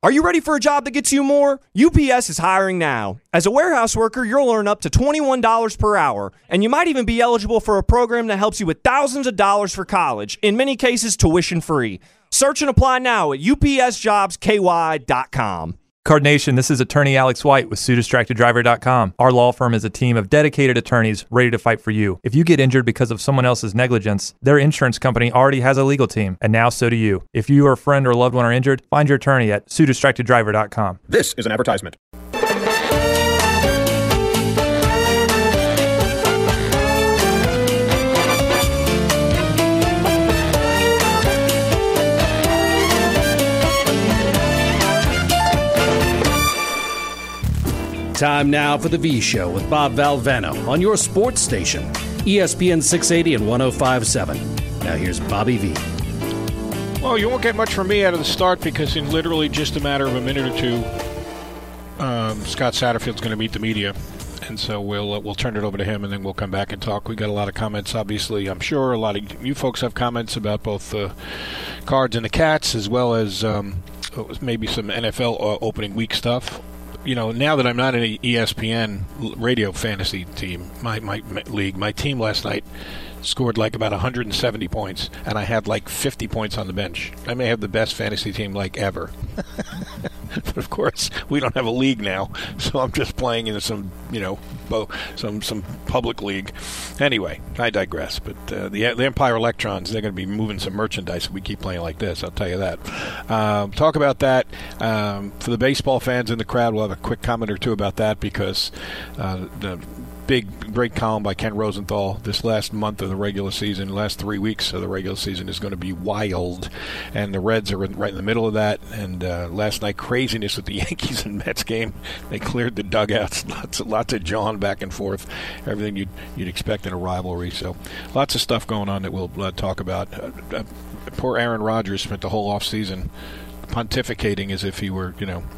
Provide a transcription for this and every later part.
Are you ready for a job that gets you more? UPS is hiring now. As a warehouse worker, you'll earn up to $21 per hour, and you might even be eligible for a program that helps you with thousands of dollars for college, in many cases tuition free. Search and apply now at upsjobsky.com. Card Nation, this is attorney Alex White with SueDistractedDriver.com. Our law firm is a team of dedicated attorneys ready to fight for you. If you get injured because of someone else's negligence, their insurance company already has a legal team, and now so do you. If you or a friend or loved one are injured, find your attorney at SueDistractedDriver.com. This is an advertisement. Time now for The V Show with Bob Valvano on your sports station, ESPN 680 and 105.7. Now here's Bobby V. Well, you won't get much from me out of the start because in literally just a matter of a minute or two, Scott Satterfield's going to meet the media. And so we'll turn it over to him, and then we'll come back and talk. We got a lot of comments, obviously. I'm sure a lot of you folks have comments about both the Cards and the Cats, as well as maybe some NFL opening week stuff. You know, now that I'm not in an ESPN radio fantasy team, my league, my team last night scored like about 170 points, and I had like 50 points on the bench. I may have the best fantasy team like ever. But of course, we don't have a league now, so I'm just playing in some public league. Anyway, I digress. But the Empire Electrons, they're going to be moving some merchandise if we keep playing like this, I'll tell you that. Talk about that. For the baseball fans in the crowd, we'll have a quick comment or two about that because the great column by Ken Rosenthal this last month of the regular season, last 3 weeks of the regular season is going to be wild, and the Reds are right in the middle of that. And last night, craziness with the Yankees and Mets game. They cleared the dugouts, lots of jawing back and forth, everything you'd expect in a rivalry. So lots of stuff going on that we'll talk about. Poor Aaron Rodgers spent the whole offseason pontificating as if he were,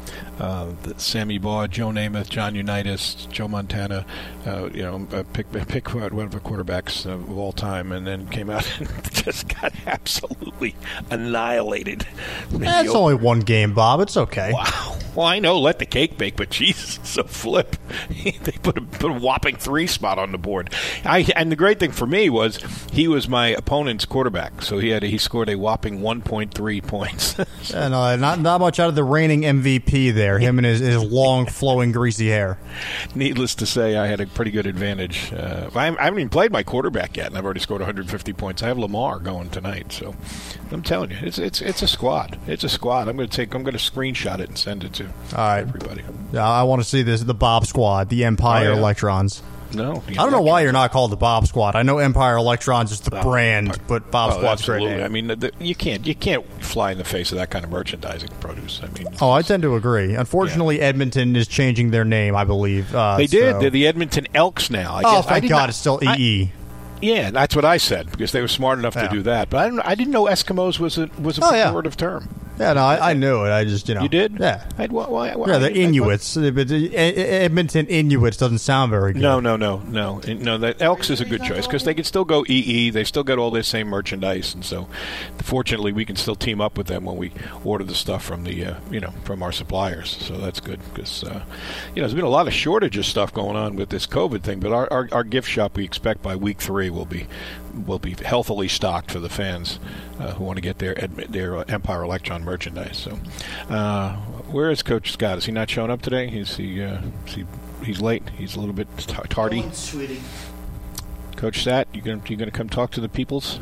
Sammy Baugh, Joe Namath, John Unitas, Joe Montana, pick one of the quarterbacks of all time, and then came out and just got absolutely annihilated. That's only one game, Bob. It's okay. Wow. Well, I know, let the cake bake, but Jesus, so flip. They put a whopping 3 spot on the board. And the great thing for me was he was my opponent's quarterback, so he scored a whopping 1.3 points. Not much out of the reigning MVP there, him and his long, flowing, greasy hair. Needless to say, I had a pretty good advantage. I haven't even played my quarterback yet, and I've already scored 150 points. I have Lamar going tonight, so I'm telling you, it's a squad. It's a squad. I'm going to screenshot it and send it to everybody. I want to see the Bob Squad, the Empire Electrons. No. I don't know why you're not called the Bob Squad. I know Empire Electrons is the brand, but Bob Squad's great name. I mean, you can't fly in the face of that kind of merchandising produce. I mean, I tend to agree. Unfortunately, Edmonton is changing their name, I believe. They did. They're the Edmonton Elks now. Thank God, it's still EE. Yeah, that's what I said because they were smart enough to do that. But I didn't know Eskimos was a pejorative term. Yeah, no, I knew it. I just, You did? Yeah. Why, they're Inuits. But Edmonton Inuits doesn't sound very good. No. The Elks is a good choice because they can still go EE. They still get all this same merchandise, and so fortunately we can still team up with them when we order the stuff from the from our suppliers. So that's good because there's been a lot of shortage of stuff going on with this COVID thing. But our gift shop, we expect by week 3 will be healthily stocked for the fans who want to get their Empire Electron merchandise. So, where is Coach Scott? Is he not showing up today? He's late. He's a little bit tardy. Oh, sweetie. Coach Sat, you gonna come talk to the peoples?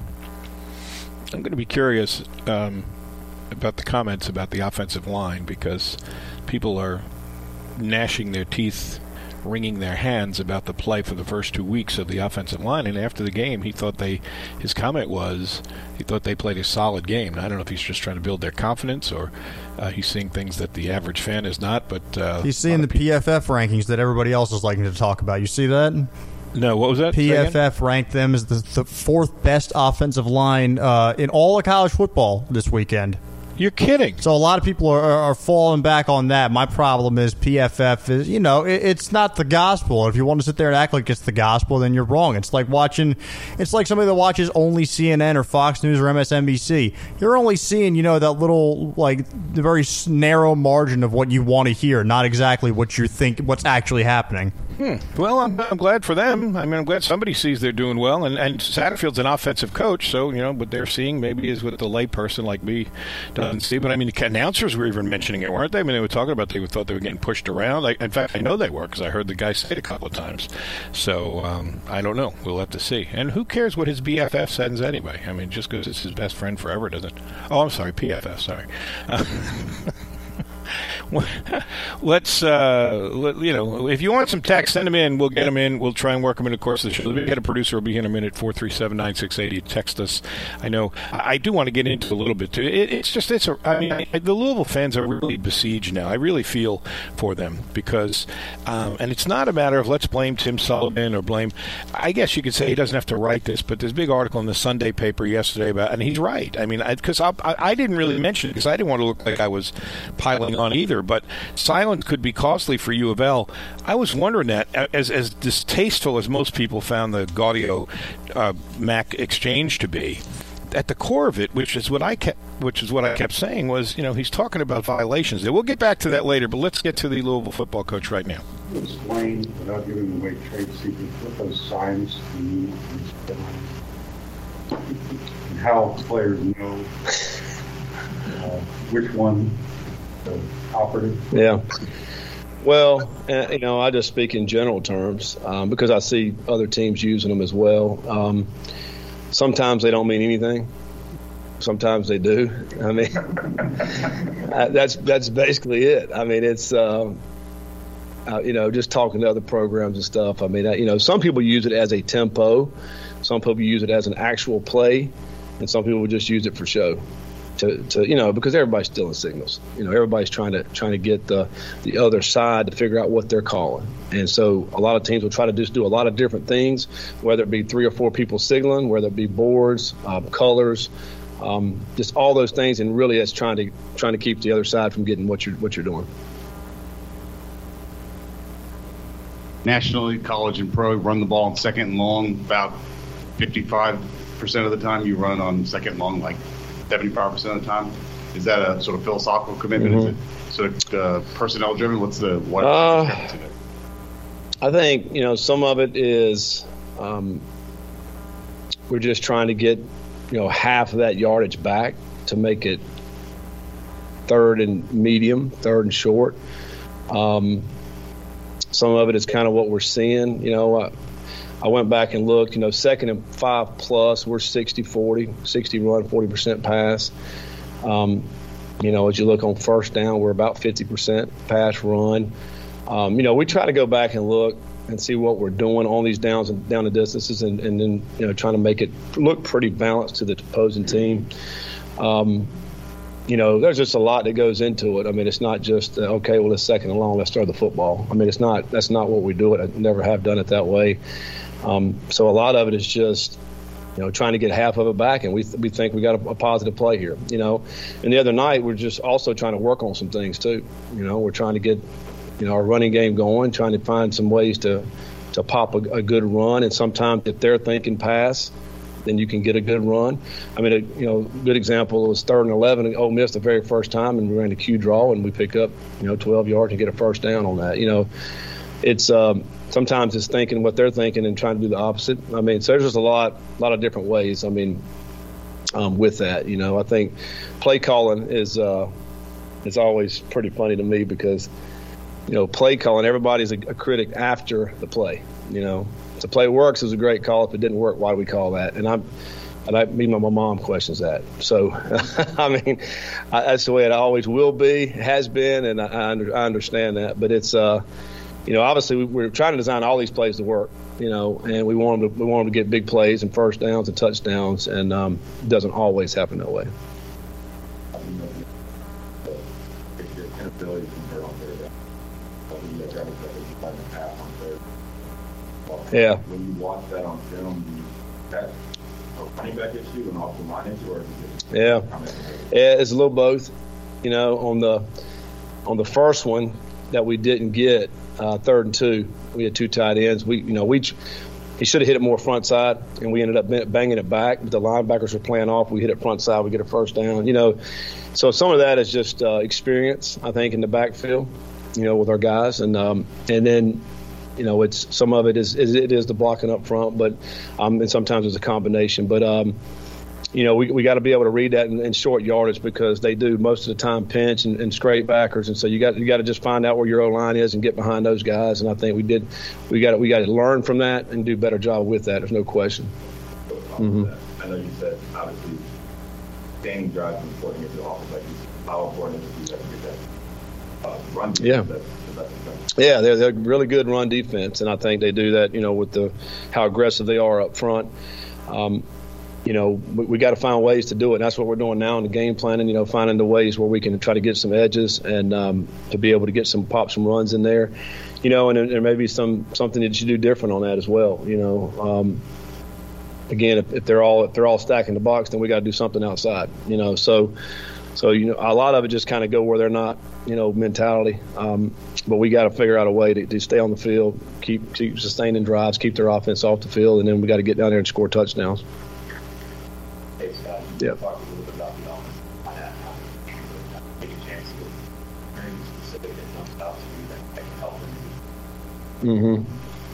I'm going to be curious about the comments about the offensive line because people are gnashing their teeth, wringing their hands about the play for the first 2 weeks of the offensive line. And after the game, his comment was he thought they played a solid game. Now, I don't know if he's just trying to build their confidence or he's seeing things that the average fan is not. But he's seeing the PFF rankings that everybody else is liking to talk about. You see that? No, what was that? PFF ranked them as the 4th best offensive line in all of college football this weekend. You're kidding. So a lot of people are falling back on that. My problem is PFF is, it's not the gospel. If you want to sit there and act like it's the gospel, then you're wrong. It's like somebody that watches only CNN or Fox News or MSNBC. You're only seeing, that little, the very narrow margin of what you want to hear, not exactly what you think, what's actually happening. Well, I'm glad for them. I mean, I'm glad somebody sees they're doing well. And Satterfield's an offensive coach, so, what they're seeing maybe is what the layperson like me doesn't see. But, I mean, the announcers were even mentioning it, weren't they? I mean, they were talking about they thought they were getting pushed around. In fact, I know they were because I heard the guy say it a couple of times. So, I don't know. We'll have to see. And who cares what his BFF says anyway? I mean, just because it's his best friend forever doesn't. Oh, I'm sorry, PFF, sorry. Let's, if you want some text, send them in. We'll get them in. We'll try and work them in the course of the show. Let me get a producer. Will be in a minute. 437-9680. Text us. I know. I do want to get into a little bit too. The Louisville fans are really besieged now. I really feel for them because, and it's not a matter of let's blame Tim Sullivan or blame. I guess you could say he doesn't have to write this, but there's a big article in the Sunday paper yesterday about, and he's right. I mean, because I didn't really mention it because I didn't want to look like I was piling on either, but silence could be costly for U of L. I was wondering that, as distasteful as most people found the Gaudio Mac exchange to be, at the core of it, which is what I kept saying, was he's talking about violations. We'll get back to that later, but let's get to the Louisville football coach right now. Explain, without giving away trade secrets, what those signs mean and how players know which one. Operative. Yeah. Well, I just speak in general terms because I see other teams using them as well. Sometimes they don't mean anything. Sometimes they do. I mean, that's basically it. I mean, it's just talking to other programs and stuff. I mean, some people use it as a tempo. Some people use it as an actual play, and some people just use it for show. Because everybody's stealing signals. Everybody's trying to get the other side to figure out what they're calling. And so a lot of teams will try to just do a lot of different things, whether it be 3 or 4 people signaling, whether it be boards, colors, just all those things. And really, it's trying to keep the other side from getting what you're doing. Nationally, college and pro, run the ball on second and long. About 55% of the time, you run on second and long, like 75% of the time. Is that a sort of philosophical commitment? Mm-hmm. Is it sort of personnel driven? What's the what? I think some of it is we're just trying to get half of that yardage back to make it third and medium, third and short. Some of it is kind of what we're seeing. I went back and looked, second and 5 plus, we're 60-40, 60 run, 40% pass. As you look on first down, we're about 50% pass run. We try to go back and look and see what we're doing on these downs and down the distances and then, trying to make it look pretty balanced to the opposing team. There's just a lot that goes into it. I mean, it's not just, it's second and long, let's throw the football. I mean, that's not what we do it. I never have done it that way. So a lot of it is just, trying to get half of it back, and we think we got a positive play here, And the other night, we're just also trying to work on some things too. We're trying to get, our running game going, trying to find some ways to pop a good run. And sometimes if they're thinking pass, then you can get a good run. I mean, a good example was 3rd and 11 and Ole Miss the very first time, and we ran a Q draw, and we pick up, 12 yards and get a first down on that. It's sometimes it's thinking what they're thinking and trying to do the opposite. I mean, so there's just a lot of different ways. I mean, with that, I think play calling is always pretty funny to me because, play calling, everybody's a critic after the play. If the play works, it was a great call. If it didn't work, why do we call that? And my mom questions that. So, I mean, that's the way it always will be, has been, and I understand that. But it's, obviously we're trying to design all these plays to work, and we want them to get big plays and first downs and touchdowns, and it doesn't always happen that way. Yeah. When you watch that on film, running back issue and also line issue, or yeah, it's a little both. You know, on the first one that we didn't get, 3rd and 2, we had 2 tight ends. He should have hit it more front side, and we ended up banging it back. The linebackers were playing off. We hit it front side. We get a first down. You know, so some of that is just experience, I think, in the backfield. You know, with our guys, and then, you know, it's some of it is the blocking up front, but and sometimes it's a combination. But you know, we got to be able to read that in short yardage, because they do most of the time pinch and straight backers, and so you got to just find out where your O-line is and get behind those guys. And I think we got to learn from that and do a better job with that. There's no question. Mm-hmm. I know you said obviously standing drives is important if you're off, like how important is it to get that run defense? Yeah, they're really good run defense, and I think they do that. You know, with how aggressive they are up front. You know, we got to find ways to do it. And that's what we're doing now in the game planning, you know, finding the ways where we can try to get some edges and to be able to get some runs in there, you know, and there may be something that you do different on that as well. You know, again, if they're all stacking the box, then we got to do something outside, you know, so, you know, a lot of it just kind of go where they're not, you know, mentality. But we got to figure out a way to stay on the field, keep sustaining drives, keep their offense off the field, and then we got to get down there and score touchdowns. Yeah. Talk a little bit about the offense. Take a chance to get very specific and jumps out to you that can help them.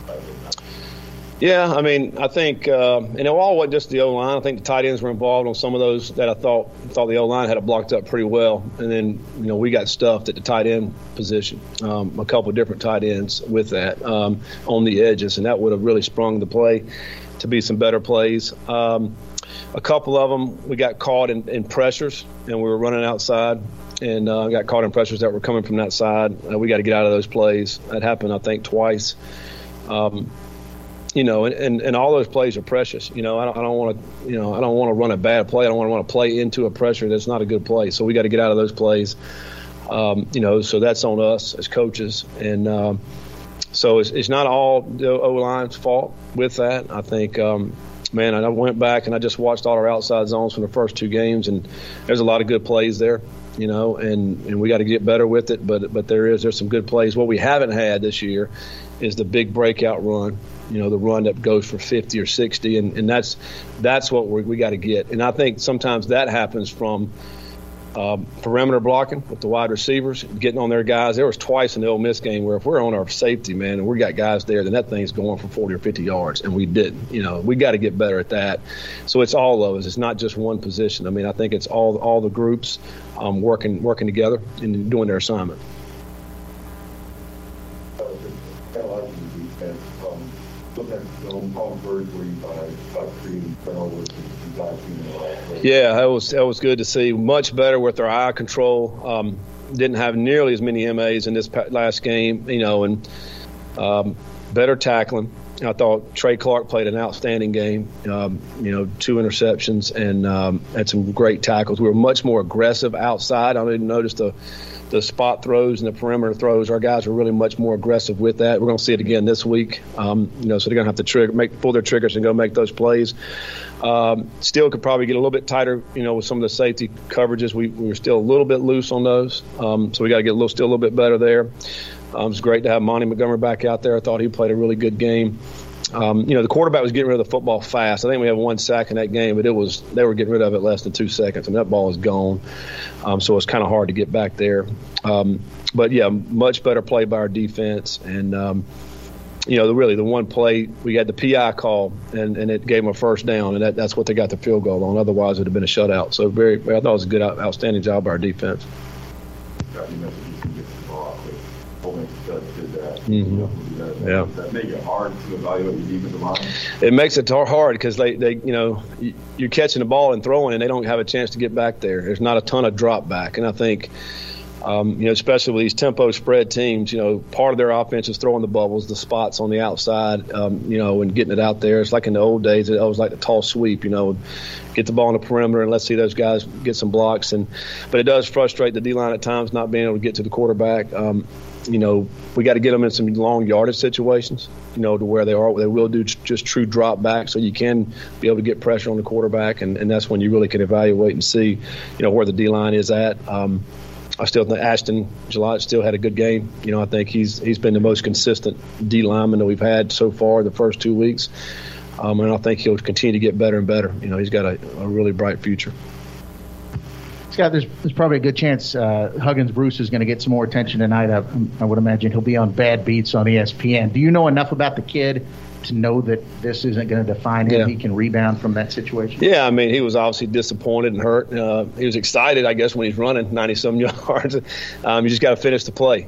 Yeah, I mean, I think, and it all wasn't just the O-line. I think the tight ends were involved on some of those that I thought the O-line had it blocked up pretty well. And then, you know, we got stuffed at the tight end position, a couple of different tight ends with that on the edges, and that would have really sprung the play to be some better plays. A couple of them, we got caught in pressures, and we were running outside, and got caught in pressures that were coming from that side. We got to get out of those plays. That happened, I think, twice. You know, and all those plays are precious. You know, I don't want to run a bad play. I don't want to play into a pressure that's not a good play. So we got to get out of those plays. You know, so that's on us as coaches, and so it's not all the O-line's fault with that. I think. Man, I went back and I just watched all our outside zones from the first 2 games, and there's a lot of good plays there, you know, and we got to get better with it. But there's some good plays. What we haven't had this year is the big breakout run, you know, the run that goes for 50 or 60, and that's what we got to get. And I think sometimes that happens from perimeter blocking with the wide receivers, getting on their guys. There was twice in the Ole Miss game where if we're on our safety, man, and we got guys there, then that thing's going for 40 or 50 yards, and we didn't. You know, we got to get better at that. So it's all of us. It's not just one position. I mean, I think it's all the groups working together and doing their assignment. Yeah, that was good to see. Much better with our eye control. Didn't have nearly as many MAs in this last game, you know, and better tackling. I thought Trey Clark played an outstanding game. You know, 2 interceptions and had some great tackles. We were much more aggressive outside. I didn't notice the spot throws and the perimeter throws. Our guys were really much more aggressive with that. We're going to see it again this week. You know, so they're going to have to pull their triggers and go make those plays. Still could probably get a little bit tighter, you know, with some of the safety coverages. We were still a little bit loose on those. So we got to get still a little bit better there. It's great to have Monty Montgomery back out there. I thought he played a really good game. You know, the quarterback was getting rid of the football fast. I think we had 1 sack in that game, but they were getting rid of it less than 2 seconds, and that ball is gone. So it's kind of hard to get back there. But yeah, much better play by our defense. And you know, the one play we had the PI call, and it gave them a first down, and that's what they got the field goal on. Otherwise, it would have been a shutout. So I thought it was a good, outstanding job by our defense. Mm-hmm. Yeah. Does that make it hard to evaluate your defensive line? It makes it hard because they you know, you're catching the ball and throwing, and they don't have a chance to get back there. There's not a ton of drop back, and I think Especially with these tempo spread teams, part of their offense is throwing the bubbles, the spots on the outside, and getting it out there. It's like in the old days, it was like the tall sweep, get the ball on the perimeter and let's see those guys get some blocks. But it does frustrate the D-line at times not being able to get to the quarterback. We got to get them in some long yardage situations, to where they will do just true drop back, so you can be able to get pressure on the quarterback, and that's when you really can evaluate and see, where the D-line is at. I still think Ashton Gillott still had a good game. I think he's been the most consistent D lineman that we've had so far the first 2 weeks, and I think he'll continue to get better and better. He's got a really bright future. Scott, there's probably a good chance Huggins Bruce is going to get some more attention tonight. I would imagine he'll be on Bad Beats on ESPN. Do you know enough about the kid to know that this isn't going to define him? Yeah. He can rebound from that situation? Yeah, he was obviously disappointed and hurt. He was excited, I guess, when he's running 90-some yards. You just got to finish the play,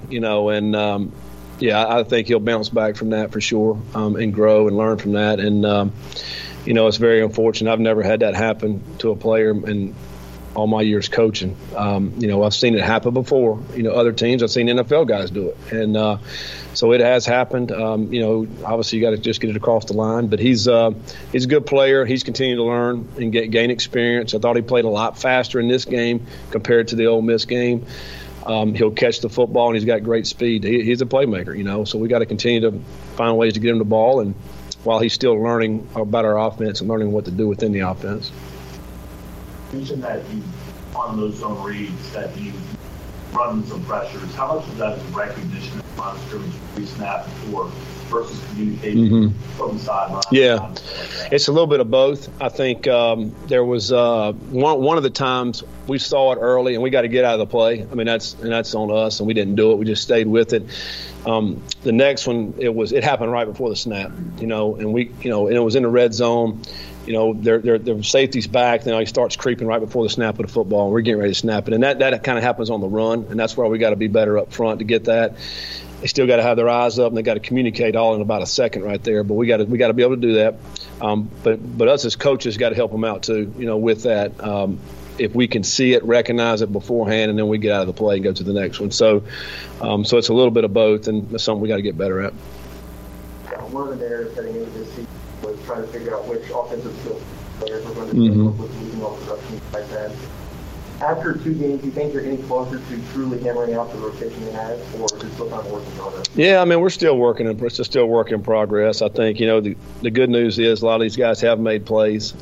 I think he'll bounce back from that for sure, and grow and learn from that. And, it's very unfortunate. I've never had that happen to a player in all my years coaching. I've seen it happen before. Other teams, I've seen NFL guys do it. And so it has happened. Obviously you got to just get it across the line. But he's a good player. He's continuing to learn and gain experience. I thought he played a lot faster in this game compared to the Ole Miss game. He'll catch the football, and he's got great speed. He's a playmaker, so we got to continue to find ways to get him the ball, and while he's still learning about our offense and learning what to do within the offense. You mentioned that you, on those zone reads, that you run some pressures. How much of that is recognition of run scrimmage pre-snap before versus communication from the sideline? Yeah, it's a little bit of both. I think there was one of the times we saw it early, and we got to get out of the play. That's on us, and we didn't do it. We just stayed with it. The next one, it happened right before the snap, and we, and it was in the red zone. Their safety's back. He starts creeping right before the snap of the football, and we're getting ready to snap it. And that kind of happens on the run, and that's where we got to be better up front to get that. They still got to have their eyes up, and they got to communicate all in about a second right there. But we got to be able to do that. But us as coaches got to help them out too. With that, if we can see it, recognize it beforehand, and then we get out of the play and go to the next one. So it's a little bit of both, and that's something we got to get better at. One of the narratives heading into this season was trying to figure out which offensive skill players are going to step up with losing all production like that. After 2 games, do you think you're getting closer to truly hammering out the rotation you have, or is it still kind of work in progress? Yeah, we're still working. It's still work in progress. I think, the good news is a lot of these guys have made plays.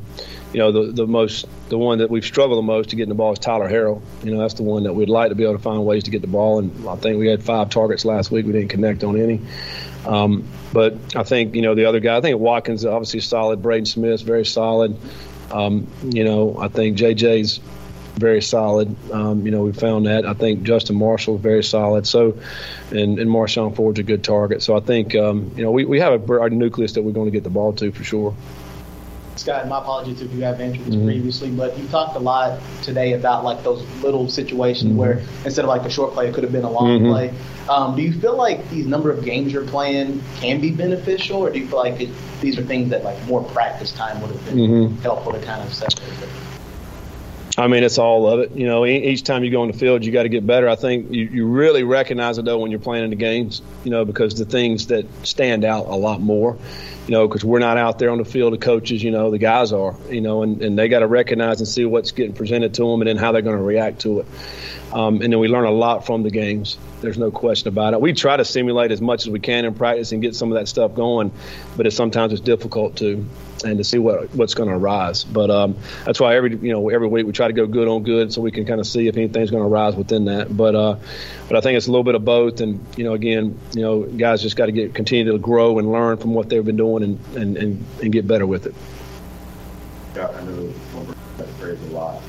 The one that we've struggled the most to get in the ball is Tyler Harrell. That's the one that we'd like to be able to find ways to get the ball. And I think we had 5 targets last week. We didn't connect on any. But I think, the other guy, I think Watkins obviously solid. Braden Smith's very solid. I think JJ's very solid. We found that. I think Justin Marshall's very solid. So, and Marshawn Ford's a good target. So I think, we have our nucleus that we're going to get the ball to for sure. Scott, and my apologies if you have answered this previously, but you talked a lot today about like those little situations where instead of like a short play, it could have been a long play. Do you feel like these number of games you're playing can be beneficial, or do you feel like these are things that like more practice time would have been helpful to kind of separate? It's all of it. Each time you go on the field, you got to get better. I think you really recognize it, though, when you're playing in the games, because the things that stand out a lot more, because we're not out there on the field, the coaches, the guys are, and they got to recognize and see what's getting presented to them and then how they're going to react to it. And then we learn a lot from the games. There's no question about it. We try to simulate as much as we can in practice and get some of that stuff going, but sometimes it's difficult to see what's going to arise. But that's why every week we try to go good on good so we can kind of see if anything's going to arise within that. But I think it's a little bit of both. And guys just got to continue to grow and learn from what they've been doing and get better with it. Yeah, I know that phrase a lot.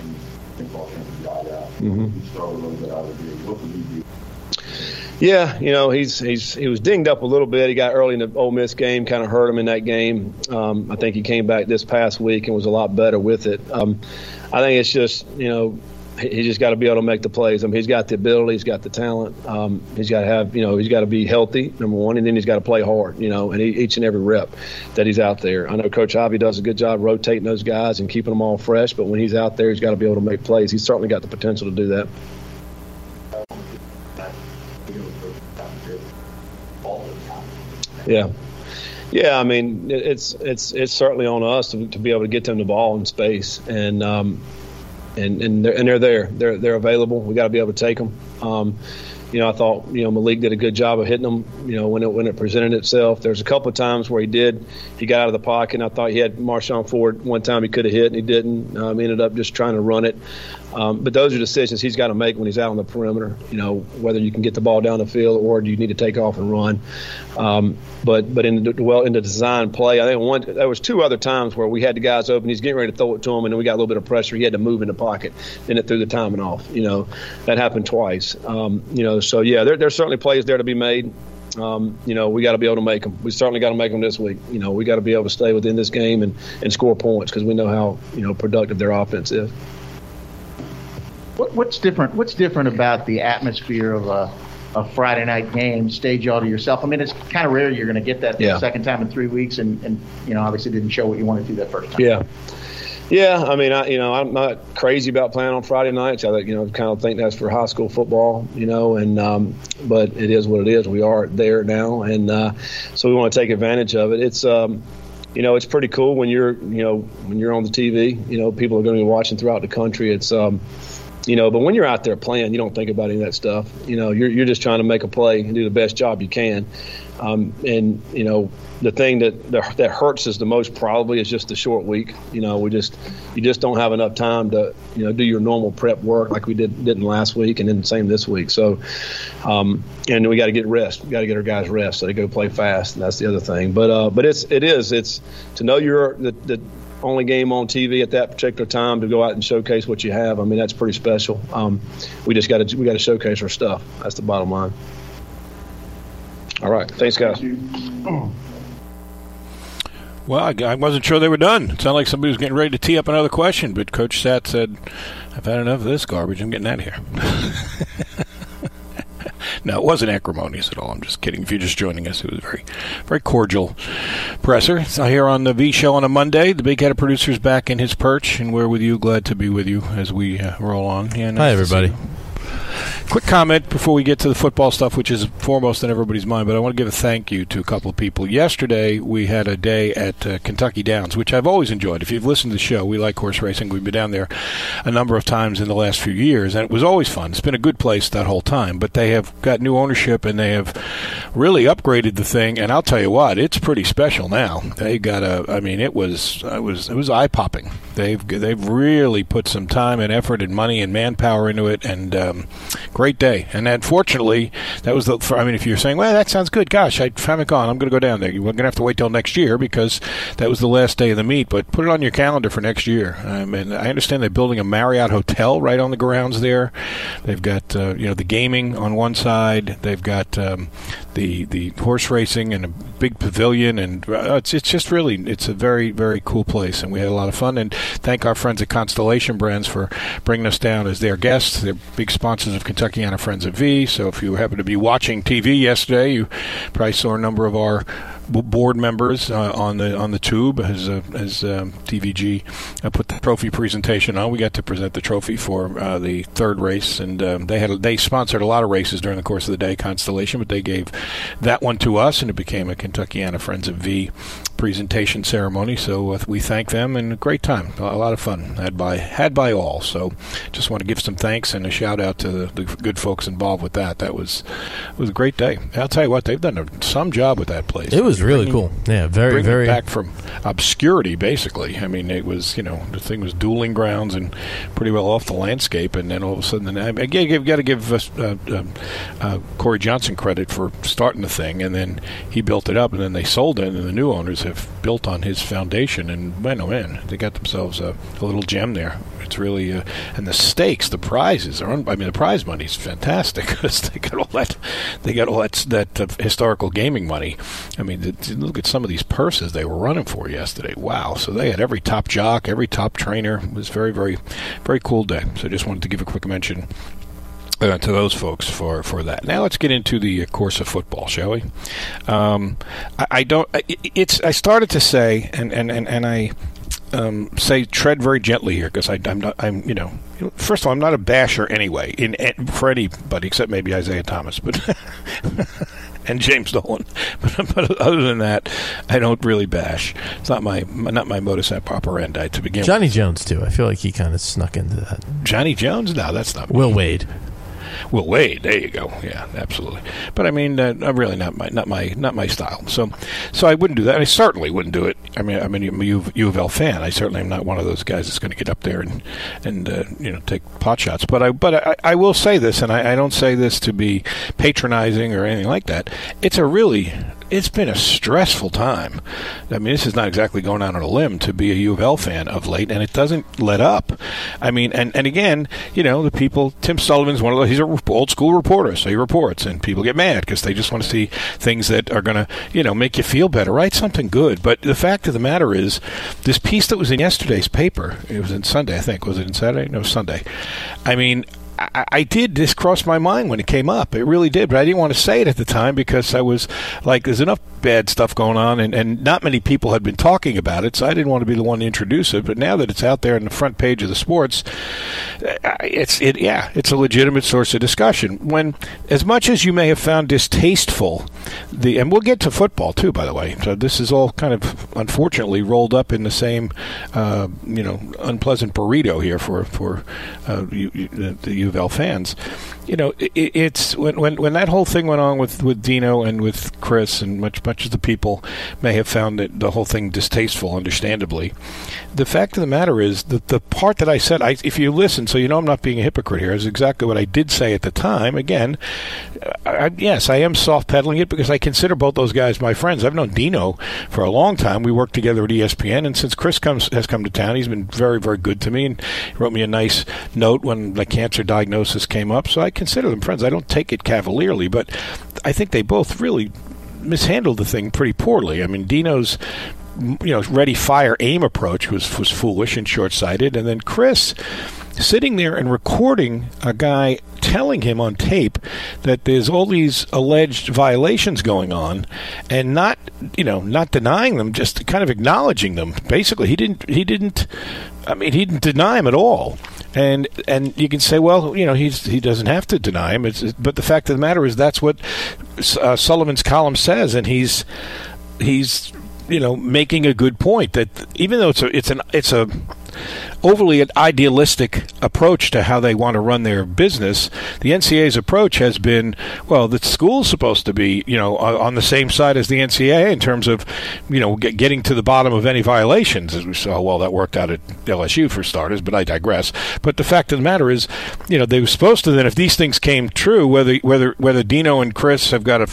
You struggle a little bit out of the game. What would you do? Yeah, he was dinged up a little bit. He got early in the Ole Miss game, kind of hurt him in that game. I think he came back this past week and was a lot better with it. I think it's just, he just got to be able to make the plays. He's got the ability, he's got the talent. He's got to have, he's got to be healthy, number one, and then he's got to play hard, and each and every rep that he's out there. I know Coach Ivey does a good job rotating those guys and keeping them all fresh, but when he's out there, he's got to be able to make plays. He's certainly got the potential to do that. Yeah. I mean, it's certainly on us to be able to get them the ball in space, and they're there. They're available. We got to be able to take them. I thought Malik did a good job of hitting them. When it presented itself. There's a couple of times where he got out of the pocket. And I thought he had Marshawn Ford one time he could have hit and he didn't. He ended up just trying to run it. But those are decisions he's got to make when he's out on the perimeter. Whether you can get the ball down the field or do you need to take off and run. But in the design play, I think there was two other times where we had the guys open. He's getting ready to throw it to him, and then we got a little bit of pressure. He had to move in the pocket. Then it threw the timing off. That happened twice. So yeah, there's certainly plays there to be made. We got to be able to make them. We certainly got to make them this week. We got to be able to stay within this game and score points because we know how productive their offense is. What's different about the atmosphere of a Friday night game? Stage all to yourself. I mean, it's kind of rare you're going to get that the second time in 3 weeks, and obviously didn't show what you wanted to that first time. Yeah. I mean, I'm not crazy about playing on Friday nights. I kind of think that's for high school football, but it is what it is. We are there now, and so we want to take advantage of it. It's it's pretty cool when you're on the TV. People are going to be watching throughout the country. It's but when you're out there playing, you don't think about any of that stuff. You're just trying to make a play and do the best job you can. The thing that hurts us the most probably is just the short week. You just don't have enough time to do your normal prep work like we didn't last week, and then the same this week. So, and we got to get rest. We got to get our guys rest so they go play fast. And that's the other thing. But it's to know you're the only game on TV at that particular time to go out and showcase what you have. I mean, that's pretty special. We got to showcase our stuff. That's the bottom line. All right. Thanks, guys. Well, I wasn't sure they were done. It sounded like somebody was getting ready to tee up another question, but Coach Satt said, I've had enough of this garbage. I'm getting out of here. No, it wasn't acrimonious at all. I'm just kidding. If you're just joining us, it was a very, very cordial presser. So here on the V Show on a Monday, the Big Headed Producer's back in his perch, and we're with you. Glad to be with you as we roll on. Yeah, nice. Hi, everybody. Quick comment before we get to the football stuff, which is foremost in everybody's mind, but I want to give a thank you to a couple of people. Yesterday, we had a day at Kentucky Downs, which I've always enjoyed. If you've listened to the show, we like horse racing. We've been down there a number of times in the last few years, and it was always fun. It's been a good place that whole time, but they have got new ownership, and they have really upgraded the thing, and I'll tell you what, it's pretty special now. They got it was eye-popping. They've really put some time and effort and money and manpower into it, and great day. And unfortunately, that was if you're saying, well, that sounds good, gosh, I haven't gone, I'm going to go down there. You're going to have to wait till next year because that was the last day of the meet, but put it on your calendar for next year. I understand they're building a Marriott hotel right on the grounds there. They've got the gaming on one side. They've got the horse racing and a big pavilion, and it's just really, it's a very, very cool place, and we had a lot of fun. And thank our friends at Constellation Brands for bringing us down as their guests. They're big sponsors of Kentuckyana Friends of V, so if you happen to be watching TV yesterday, you probably saw a number of our board members on the tube as TVG put the trophy presentation on. We got to present the trophy for the third race, and they sponsored a lot of races during the course of the day, Constellation, but they gave that one to us, and it became a Kentuckyana Friends of V presentation ceremony. So we thank them, and a great time, a lot of fun had by all. So just want to give some thanks and a shout out to the good folks involved with that. It was a great day. I'll tell you what, they've done some job with that place. It was really cool. Yeah, very, very. Back from obscurity, basically. I mean, it was, the thing was dueling grounds and pretty well off the landscape, and then all of a sudden, you got to give Corey Johnson credit for starting the thing, and then he built it up, and then they sold it, and the new owners have built on his foundation, and man, they got themselves a little gem there. It's really, and the stakes, the prizes are, the prize money is fantastic because they got all that historical gaming money. I mean, look at some of these purses they were running for yesterday. Wow! So they had every top jock, every top trainer. It was very, very, very cool day. So I just wanted to give a quick mention to those folks for that. Now let's get into the course of football, shall we? I started to say, and say tread very gently here, because first of all, I'm not a basher anyway for anybody except maybe Isaiah Thomas, but and James Dolan. But other than that, I don't really bash. It's not my modus operandi to begin with. Johnny Jones too. I feel like he kind of snuck into that. Johnny Jones? No, that's not Will me. Wade. Will Wade, there you go. Yeah, absolutely. But I mean, I'm really not my style. So I wouldn't do that. I certainly wouldn't do it. I'm a U of L fan. I certainly am not one of those guys that's going to get up there and take pot shots. But I will say this, and I don't say this to be patronizing or anything like that. It's been a stressful time. I mean, this is not exactly going out on a limb to be a U of L fan of late, and it doesn't let up. I mean, and again, the people, Tim Sullivan's one of those, he's an old school reporter, so he reports, and people get mad because they just want to see things that are going to, make you feel better, write something good. But the fact of the matter is, this piece that was in yesterday's paper, it was in Sunday, I think. Was it in Saturday? No, Sunday. I mean, this crossed my mind when it came up. It really did, but I didn't want to say it at the time because I was like, there's enough bad stuff going on, and not many people had been talking about it, so I didn't want to be the one to introduce it. But now that it's out there on the front page of the sports, it's a legitimate source of discussion. When, as much as you may have found distasteful, and we'll get to football too, by the way. So this is all kind of unfortunately rolled up in the same, unpleasant burrito here for the U of L fans. It's when that whole thing went on with Dino and with Chris, and much of the people may have found the whole thing distasteful, understandably. The fact of the matter is that the part that I said, if you listen, so I'm not being a hypocrite here, is exactly what I did say at the time. Again, yes, I am soft pedaling it because I consider both those guys my friends. I've known Dino for a long time. We worked together at ESPN, and since Chris has come to town, he's been very, very good to me, and he wrote me a nice note when the cancer diagnosis came up. So I consider them friends. I don't take it cavalierly, but I think they both really mishandled the thing pretty poorly. I mean, Dino's ready, fire, aim approach was foolish and short-sighted, and then Chris sitting there and recording a guy telling him on tape that there's all these alleged violations going on, and not denying them, just kind of acknowledging them. Basically, he didn't deny him at all. And you can say, well, he doesn't have to deny him. But the fact of the matter is, that's what Sullivan's column says, and he's making a good point that even though it's a overly idealistic approach to how they want to run their business, the NCAA's approach has been, well, the school's supposed to be, on the same side as the NCAA in terms of, getting to the bottom of any violations. As we saw, well, that worked out at LSU for starters, but I digress. But the fact of the matter is, they were supposed to then, if these things came true, whether Dino and Chris have got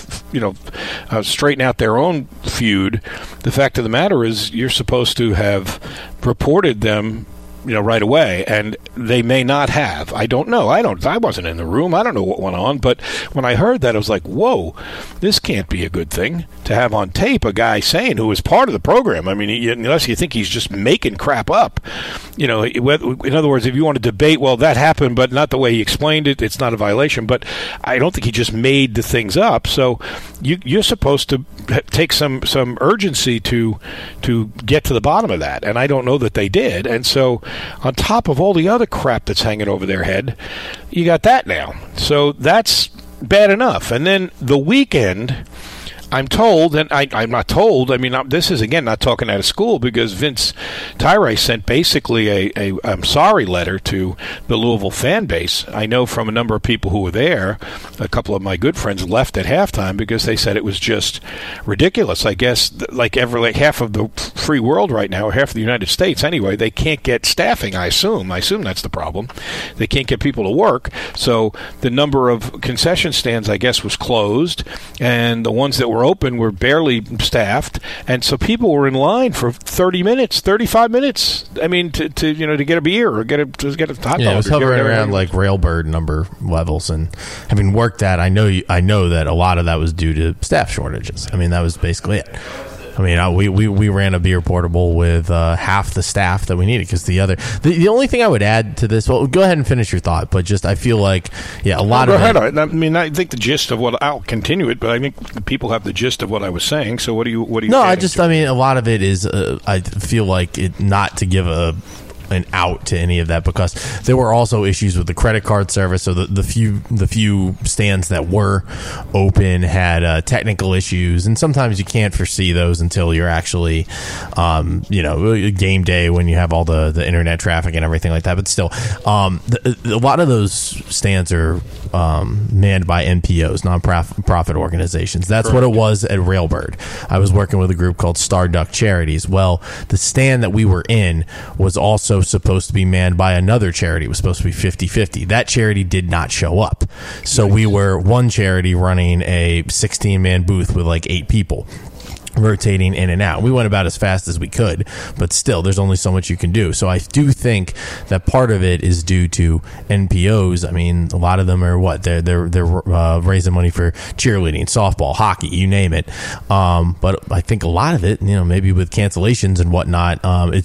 to, straighten out their own feud, the fact of the matter is you're supposed to have reported them right away, and they may not have. I don't know. I wasn't in the room. I don't know what went on, but when I heard that, I was like, whoa, this can't be a good thing to have on tape a guy saying, who was part of the program. I mean, unless you think he's just making crap up. In other words, if you want to debate, well, that happened, but not the way he explained it, it's not a violation. But I don't think he just made the things up. So you're supposed to take some urgency to get to the bottom of that, and I don't know that they did. And so on top of all the other crap that's hanging over their head, you got that now. So that's bad enough. And then the weekend, I'm told, and I'm not told, this is, again, not talking out of school, because Vince Tyra sent basically a I'm sorry letter to the Louisville fan base. I know from a number of people who were there, a couple of my good friends left at halftime because they said it was just ridiculous. I guess like half of the free world right now, or half of the United States anyway, they can't get staffing, I assume that's the problem. They can't get people to work, so the number of concession stands, I guess, was closed, and the ones that were open were barely staffed, and so people were in line for 30 minutes, 35 minutes. I mean, to get a beer or get a hot dog. Yeah, it was hovering around like Railbird number levels, and having worked that, I know that a lot of that was due to staff shortages. I mean, that was basically it. I mean, we ran a beer portable with half the staff that we needed because the only thing I would add to this. Well, go ahead and finish your thought, but just I feel like a lot of. Go ahead. I mean, I think the gist of what I'll continue it, but I think the people have the gist of what I was saying. So what do you? No, I mean, a lot of it is. I feel like it not to give an out to any of that because there were also issues with the credit card service. So the few stands that were open had technical issues, and sometimes you can't foresee those until you're actually, game day when you have all the internet traffic and everything like that. But still, a lot of those stands are manned by NPOs, non-profit organizations. That's Correct. What it was at Railbird. I was working with a group called Starduck Charities. Well, the stand that we were in was also supposed to be manned by another charity. It was supposed to be 50-50. That charity did not show up. So we were one charity running a 16-man booth with like 8 people rotating in and out. We went about as fast as we could, but still, there's only so much you can do. So I do think that part of it is due to NPOs. I mean, a lot of them are they're raising money for cheerleading, softball, hockey, you name it. But I think a lot of it, maybe with cancellations and whatnot,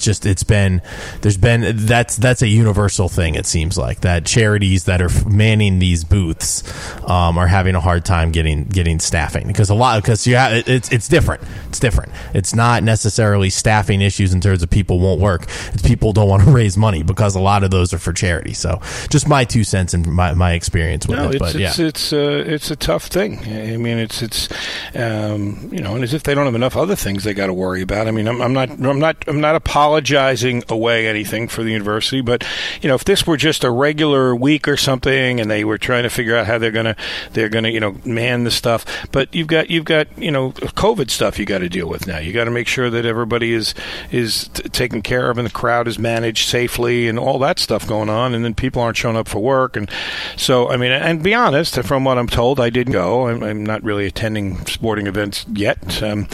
that's a universal thing. It seems like that charities that are manning these booths are having a hard time getting staffing because it's different. It's different. It's not necessarily staffing issues in terms of people won't work. It's people don't want to raise money because a lot of those are for charity. So just my 2 cents and my experience with it. But it's a tough thing. I mean, it's and as if they don't have enough other things they got to worry about. I mean, I'm not apologizing away anything for the university, but if this were just a regular week or something and they were trying to figure out how they're gonna man the stuff, but you've got COVID stuff you got to deal with now. You got to make sure that everybody is taken care of and the crowd is managed safely and all that stuff going on, and then people aren't showing up for work. And so, I mean, and be honest, from what I'm told, I didn't go. I'm not really attending sporting events yet,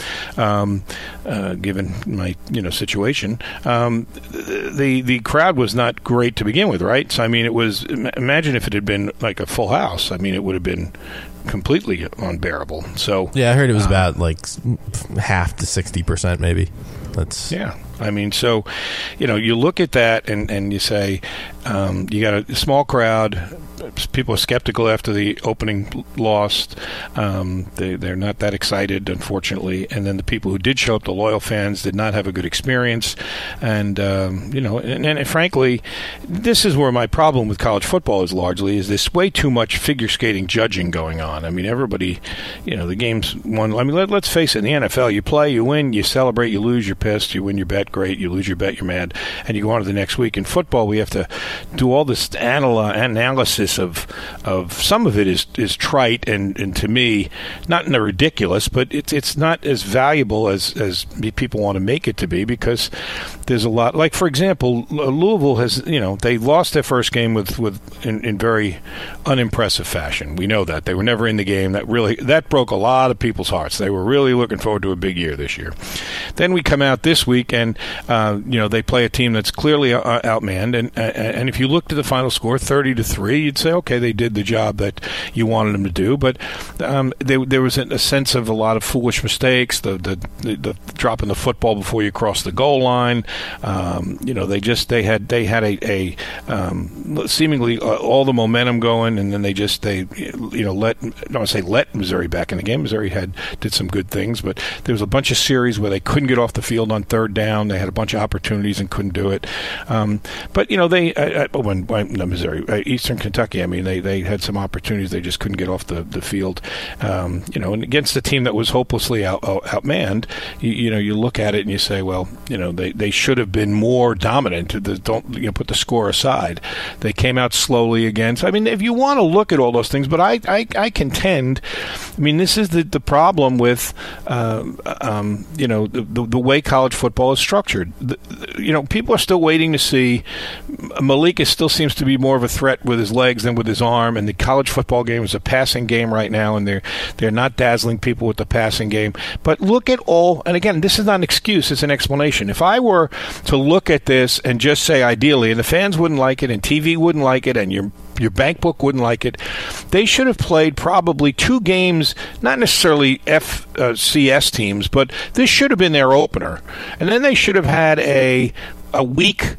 given my situation. The crowd was not great to begin with, right? So, I mean, imagine if it had been like a full house. I mean, it would have been completely unbearable. So yeah, I heard it was about like half to 60% maybe. I mean, so you look at that and you say you got a small crowd. People are skeptical after the opening loss. They're not that excited, unfortunately. And then the people who did show up, the loyal fans, did not have a good experience. And and frankly, this is where my problem with college football is largely is this way too much figure skating judging going on. I mean, everybody, the game's won. I mean, let's face it. In the NFL, you play, you win, you celebrate, you lose, you're pissed. You win your bet, great. You lose your bet, you're mad, and you go on to the next week. In football, we have to do all this analysis of some of it is trite and to me not in a ridiculous, but it's not as valuable as people want to make it to be because there's a lot. Like for example, Louisville has they lost their first game in very unimpressive fashion. We know that they were never in the game. That broke a lot of people's hearts. They were really looking forward to a big year this year. Then we come out this week and they play a team that's clearly outmanned and if you looked at the final score 30-3, you'd say okay, they did the job that you wanted them to do, but there was a sense of a lot of foolish mistakes, the dropping the football before you cross the goal line. They had a seemingly all the momentum going, and then they let Missouri back in the game. Missouri did some good things, but there was a bunch of series where they couldn't get off the field on third down. They had a bunch of opportunities and couldn't do it. But Missouri, Eastern Kentucky, I mean, they had some opportunities. They just couldn't get off the field. And against a team that was hopelessly outmanned, you look at it and you say, well, they should have been more dominant. Don't put the score aside. They came out slowly again. So, I mean, if you want to look at all those things, but I contend, I mean, this is the problem with, the way college football is structured. People are still waiting to see. Malik still seems to be more of a threat with his legs than with his arm, and the college football game is a passing game right now, and they're not dazzling people with the passing game. But look at all, and again, this is not an excuse, it's an explanation. If I were to look at this and just say ideally, and the fans wouldn't like it, and TV wouldn't like it, and your up. Your bank book wouldn't like it. They should have played probably 2 games, not necessarily FCS teams, but this should have been their opener. And then they should have had a week,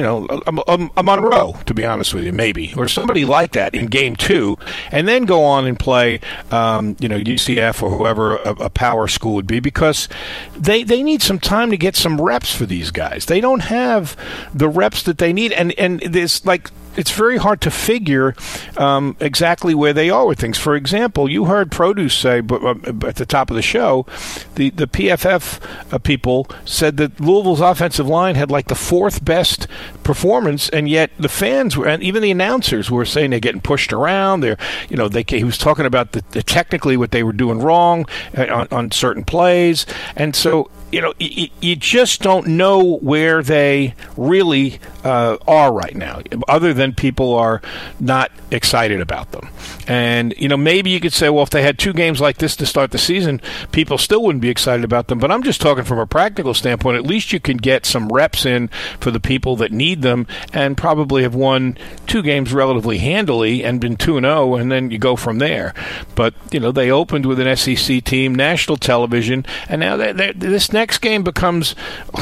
a Monroe, to be honest with you, maybe, or somebody like that in game 2, and then go on and play, UCF or whoever a power school would be, because they need some time to get some reps for these guys. They don't have the reps that they need, and there's it's very hard to figure exactly where they are with things. For example, you heard Produce say at the top of the show, the PFF people said that Louisville's offensive line had the 4th best performance, and yet the fans were, and even the announcers were saying they're getting pushed around. He was talking about the technically what they were doing wrong on certain plays, and so you just don't know where they really are right now, other than people are not excited about them. And, maybe you could say, well, if they had 2 games like this to start the season, people still wouldn't be excited about them. But I'm just talking from a practical standpoint. At least you can get some reps in for the people that need them, and probably have won 2 games relatively handily and been 2-0, and then you go from there. But, they opened with an SEC team, national television, and now this next game becomes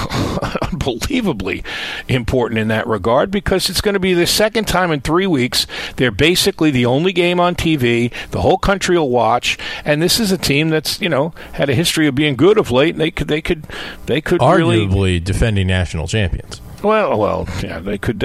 unbelievably important in that regard, because it's going to be the second time in 3 weeks. They're basically the only game on TV. The whole country will watch, and this is a team that's had a history of being good of late. And they could arguably really defending national champions. Well, yeah, they could,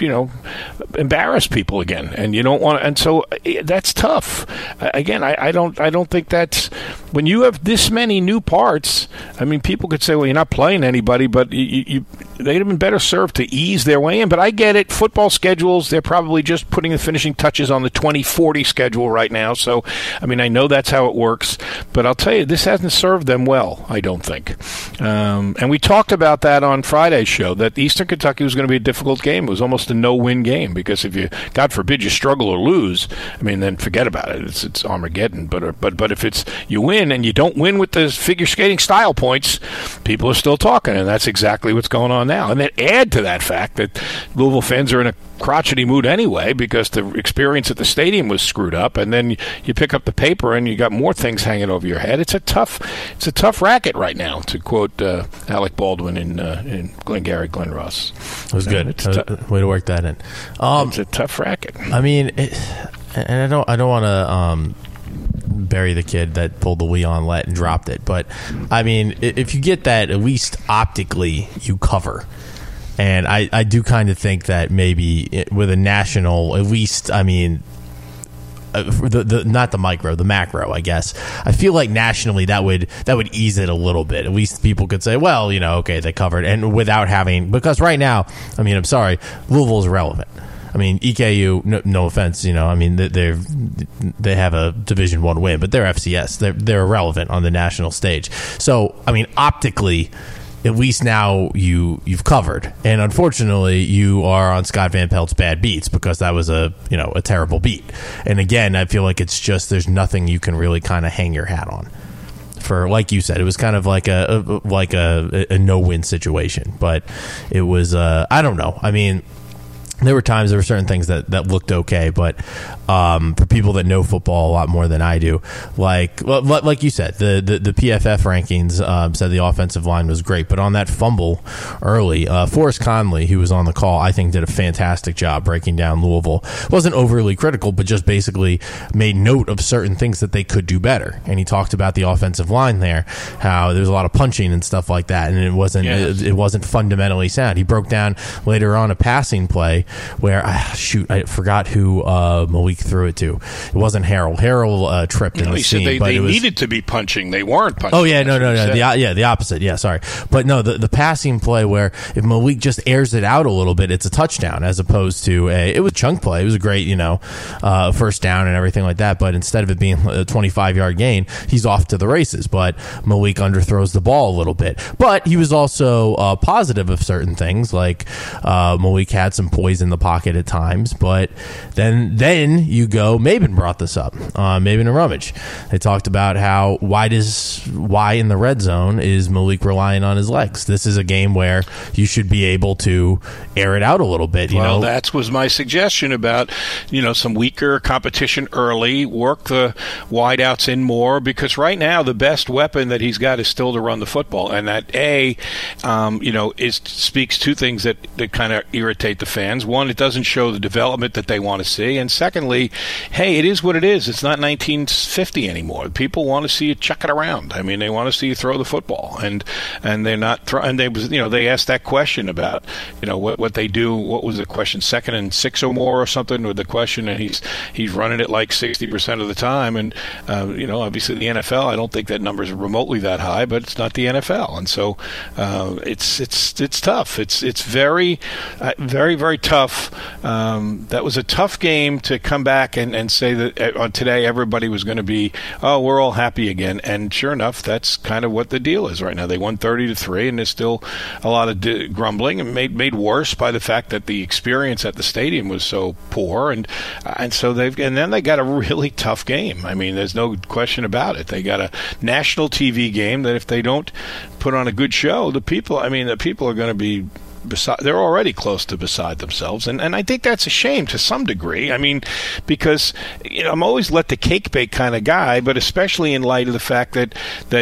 embarrass people again, and you don't want to, and so that's tough. Again, I don't think that's, when you have this many new parts. I mean, people could say, well, you're not playing anybody, but they'd have been better served to ease their way in. But I get it. Football schedules, they're probably just putting the finishing touches on the 2040 schedule right now. So, I mean, I know that's how it works, but I'll tell you, this hasn't served them well, I don't think. And we talked about that on Friday's show, that Eastern Kentucky was going to be a difficult game. It was almost a no-win game, because if you, God forbid, you struggle or lose, I mean, then forget about it. It's Armageddon. But if it's you win and you don't win with the figure skating style points, people are still talking, and that's exactly what's going on now. And then add to that fact that Louisville fans are in a crotchety mood anyway, because the experience at the stadium was screwed up, and then you pick up the paper and you got more things hanging over your head. It's a tough racket right now, to quote Alec Baldwin in Glengarry Glen Ross. It was good. Way to work that in. It's a tough racket. I mean, and I don't want to bury the kid that pulled the Leon Lett and dropped it, but I mean, if you get that, at least optically you cover. And I do kind of think that maybe with a national, at least, I mean, not the micro, the macro, I guess. I feel like nationally that would ease it a little bit. At least people could say, well, okay, they covered, and without having, because right now, I mean, I'm sorry, Louisville's irrelevant. I mean, EKU, no offense, I mean, they have a Division I win, but they're FCS. They're irrelevant on the national stage. So, I mean, optically, at least now you've covered. And unfortunately, you are on Scott Van Pelt's bad beats, because that was a terrible beat. And again, I feel like it's just, there's nothing you can really kind of hang your hat on. For, like you said, it was kind of like a no-win situation. But it was, I don't know. I mean, there were certain things that looked okay, but for people that know football a lot more than I do, like you said, the PFF rankings said the offensive line was great, but on that fumble early, Forrest Conley, who was on the call, I think did a fantastic job breaking down Louisville. Wasn't overly critical, but just basically made note of certain things that they could do better. And he talked about the offensive line there, how there's a lot of punching and stuff like that, and it wasn't fundamentally sound. He broke down later on a passing play where I forgot who Malik threw it to. It wasn't Harrell. Harrell tripped in the scene. He said they needed to be punching. They weren't punching. Oh yeah, no. The opposite. Yeah, sorry, but no, the passing play where if Malik just airs it out a little bit, it's a touchdown, as opposed to it was a chunk play. It was a great first down and everything like that. But instead of it being a 25-yard gain, he's off to the races. But Malik underthrows the ball a little bit. But he was also positive of certain things, like Malik had some poise noise in the pocket at times. But then you go, Maben brought this up, Maben and Rummage. They talked about how why in the red zone is Malik relying on his legs? This is a game where you should be able to air it out a little bit. Well, that was my suggestion about, some weaker competition early, work the wideouts in more, because right now the best weapon that he's got is still to run the football. And that, speaks two things that kind of irritate the fans. One, it doesn't show the development that they want to see. And secondly, hey, it is what it is. It's not 1950 anymore. People want to see you chuck it around. I mean, they want to see you throw the football. And they're not and they asked that question about, what they do. What was the question? 2nd and 6 or more or something, or the question, and he's running it like 60% of the time. And, obviously the NFL, I don't think that number is remotely that high, but it's not the NFL. And so it's tough. It's very, very, very tough. That was a tough game to come back and say that on today everybody was going to be, we're all happy again. And sure enough, that's kind of what the deal is right now. They won 30-3, and there's still a lot of grumbling, and made worse by the fact that the experience at the stadium was so poor, and so then they got a really tough game. I mean, there's no question about it. They got a national TV game that if they don't put on a good show, the people are going to be they're already close to beside themselves, and I think that's a shame to some degree. I mean, because I'm always let the cake bake kind of guy, but especially in light of the fact that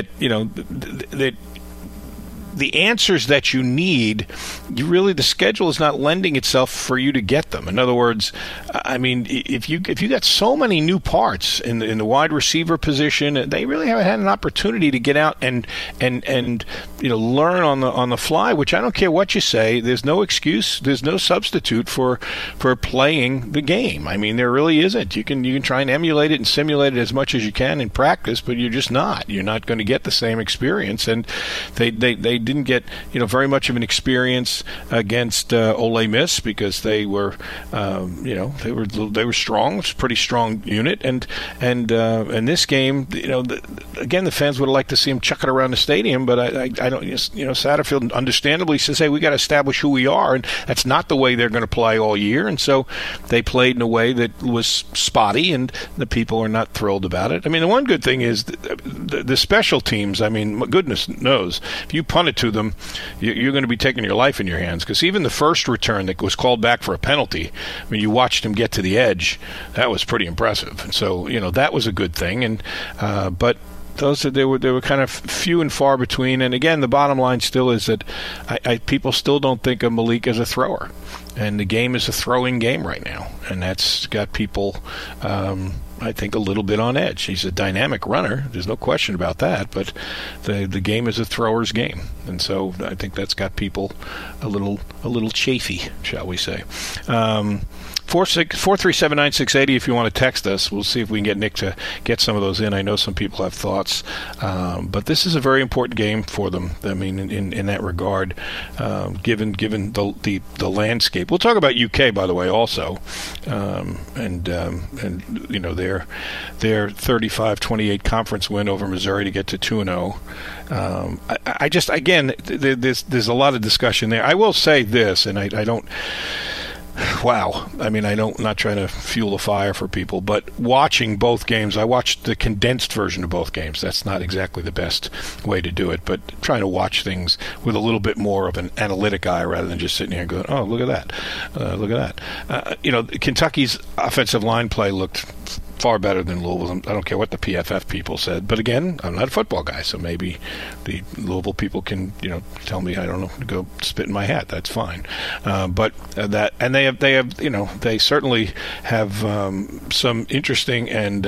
the answers that you need, the schedule is not lending itself for you to get them. In other words, I mean, if you got so many new parts in the wide receiver position, they really haven't had an opportunity to get out and learn on the fly. Which I don't care what you say. There's no excuse. There's no substitute for playing the game. I mean, there really isn't. You can try and emulate it and simulate it as much as you can in practice, but you're just not. You're not going to get the same experience, and they didn't get very much of an experience against Ole Miss, because they were they were strong. It's a pretty strong unit, and this game, again, the fans would have liked to see him chuck it around the stadium, but I don't. Satterfield understandably says, hey, we got to establish who we are, and that's not the way they're going to play all year, and so they played in a way that was spotty, and the people are not thrilled about it. I mean, the one good thing is the special teams. I mean, goodness knows, if you punt it to them, you're going to be taking your life in your hands, because even the first return that was called back for a penalty, I mean, you watched him get to the edge. That was pretty impressive, and so that was a good thing. And but they were kind of few and far between. And again, the bottom line still is that people still don't think of Malik as a thrower, and the game is a throwing game right now, and that's got people I think a little bit on edge. He's a dynamic runner, there's no question about that, but the game is a thrower's game, and so I think that's got people a little chafy, shall we say. 437-9680 if you want to text us. We'll see if we can get Nick to get some of those in. I know some people have thoughts, but this is a very important game for them. I mean, in that regard, given the landscape. We'll talk about UK, by the way, also, and their 35-28 conference win over Missouri to get to 2-0. I just, again, there's a lot of discussion there. I will say this, and I don't. Wow. I mean, I'm not trying to fuel the fire for people, but watching both games, I watched the condensed version of both games. That's not exactly the best way to do it, but trying to watch things with a little bit more of an analytic eye rather than just sitting here and going, oh, look at that. Look at that. Kentucky's offensive line play looked far better than Louisville's. I don't care what the PFF people said, but again, I'm not a football guy, so maybe the Louisville people can, tell me, I don't know, to go spit in my hat. That's fine. But they certainly have some interesting and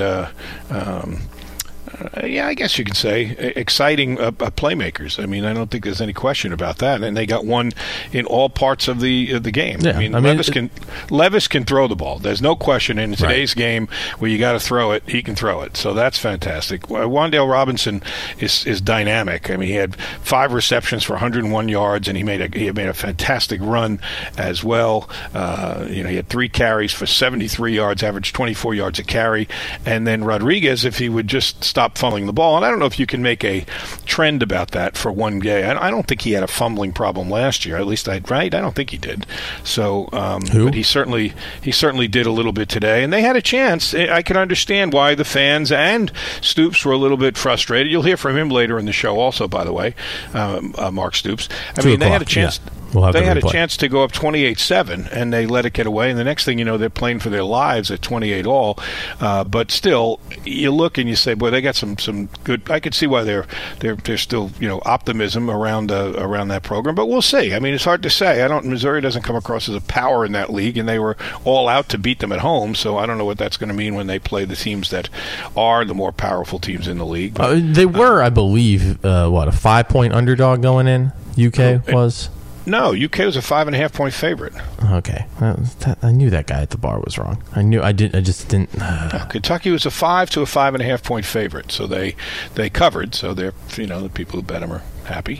I guess you could say exciting playmakers. I mean, I don't think there's any question about that. And they got one in all parts of the game. Yeah, Levis can throw the ball. There's no question in today's game where you got to throw it, he can throw it. So that's fantastic. Wan'Dale Robinson is dynamic. I mean, he had 5 receptions for 101 yards, and he made a fantastic run as well. He had 3 carries for 73 yards, averaged 24 yards a carry. And then Rodriguez, if he would just stop stop fumbling the ball. And I don't know if you can make a trend about that for one day. I don't think he had a fumbling problem last year. At least I don't think he did. So, but he certainly did a little bit today, and they had a chance. I can understand why the fans and Stoops were a little bit frustrated. You'll hear from him later in the show, also, by the way, Mark Stoops. I mean, they had a chance. Yeah. They had a chance to go up 28-7, and they let it get away. And the next thing you know, they're playing for their lives at 28-all. But still, you look and you say, boy, they got some good. I could see why there's still optimism around that program. But we'll see. I mean, it's hard to say. Missouri doesn't come across as a power in that league, and they were all out to beat them at home. So I don't know what that's going to mean when they play the teams that are the more powerful teams in the league. They were, I believe, a 5-point underdog going in. UK was. No, UK was a 5.5-point favorite. Okay, I knew that guy at the bar was wrong. I just didn't. Kentucky was a 5 to a 5.5-point favorite, so they covered. So they're the people who bet them are happy.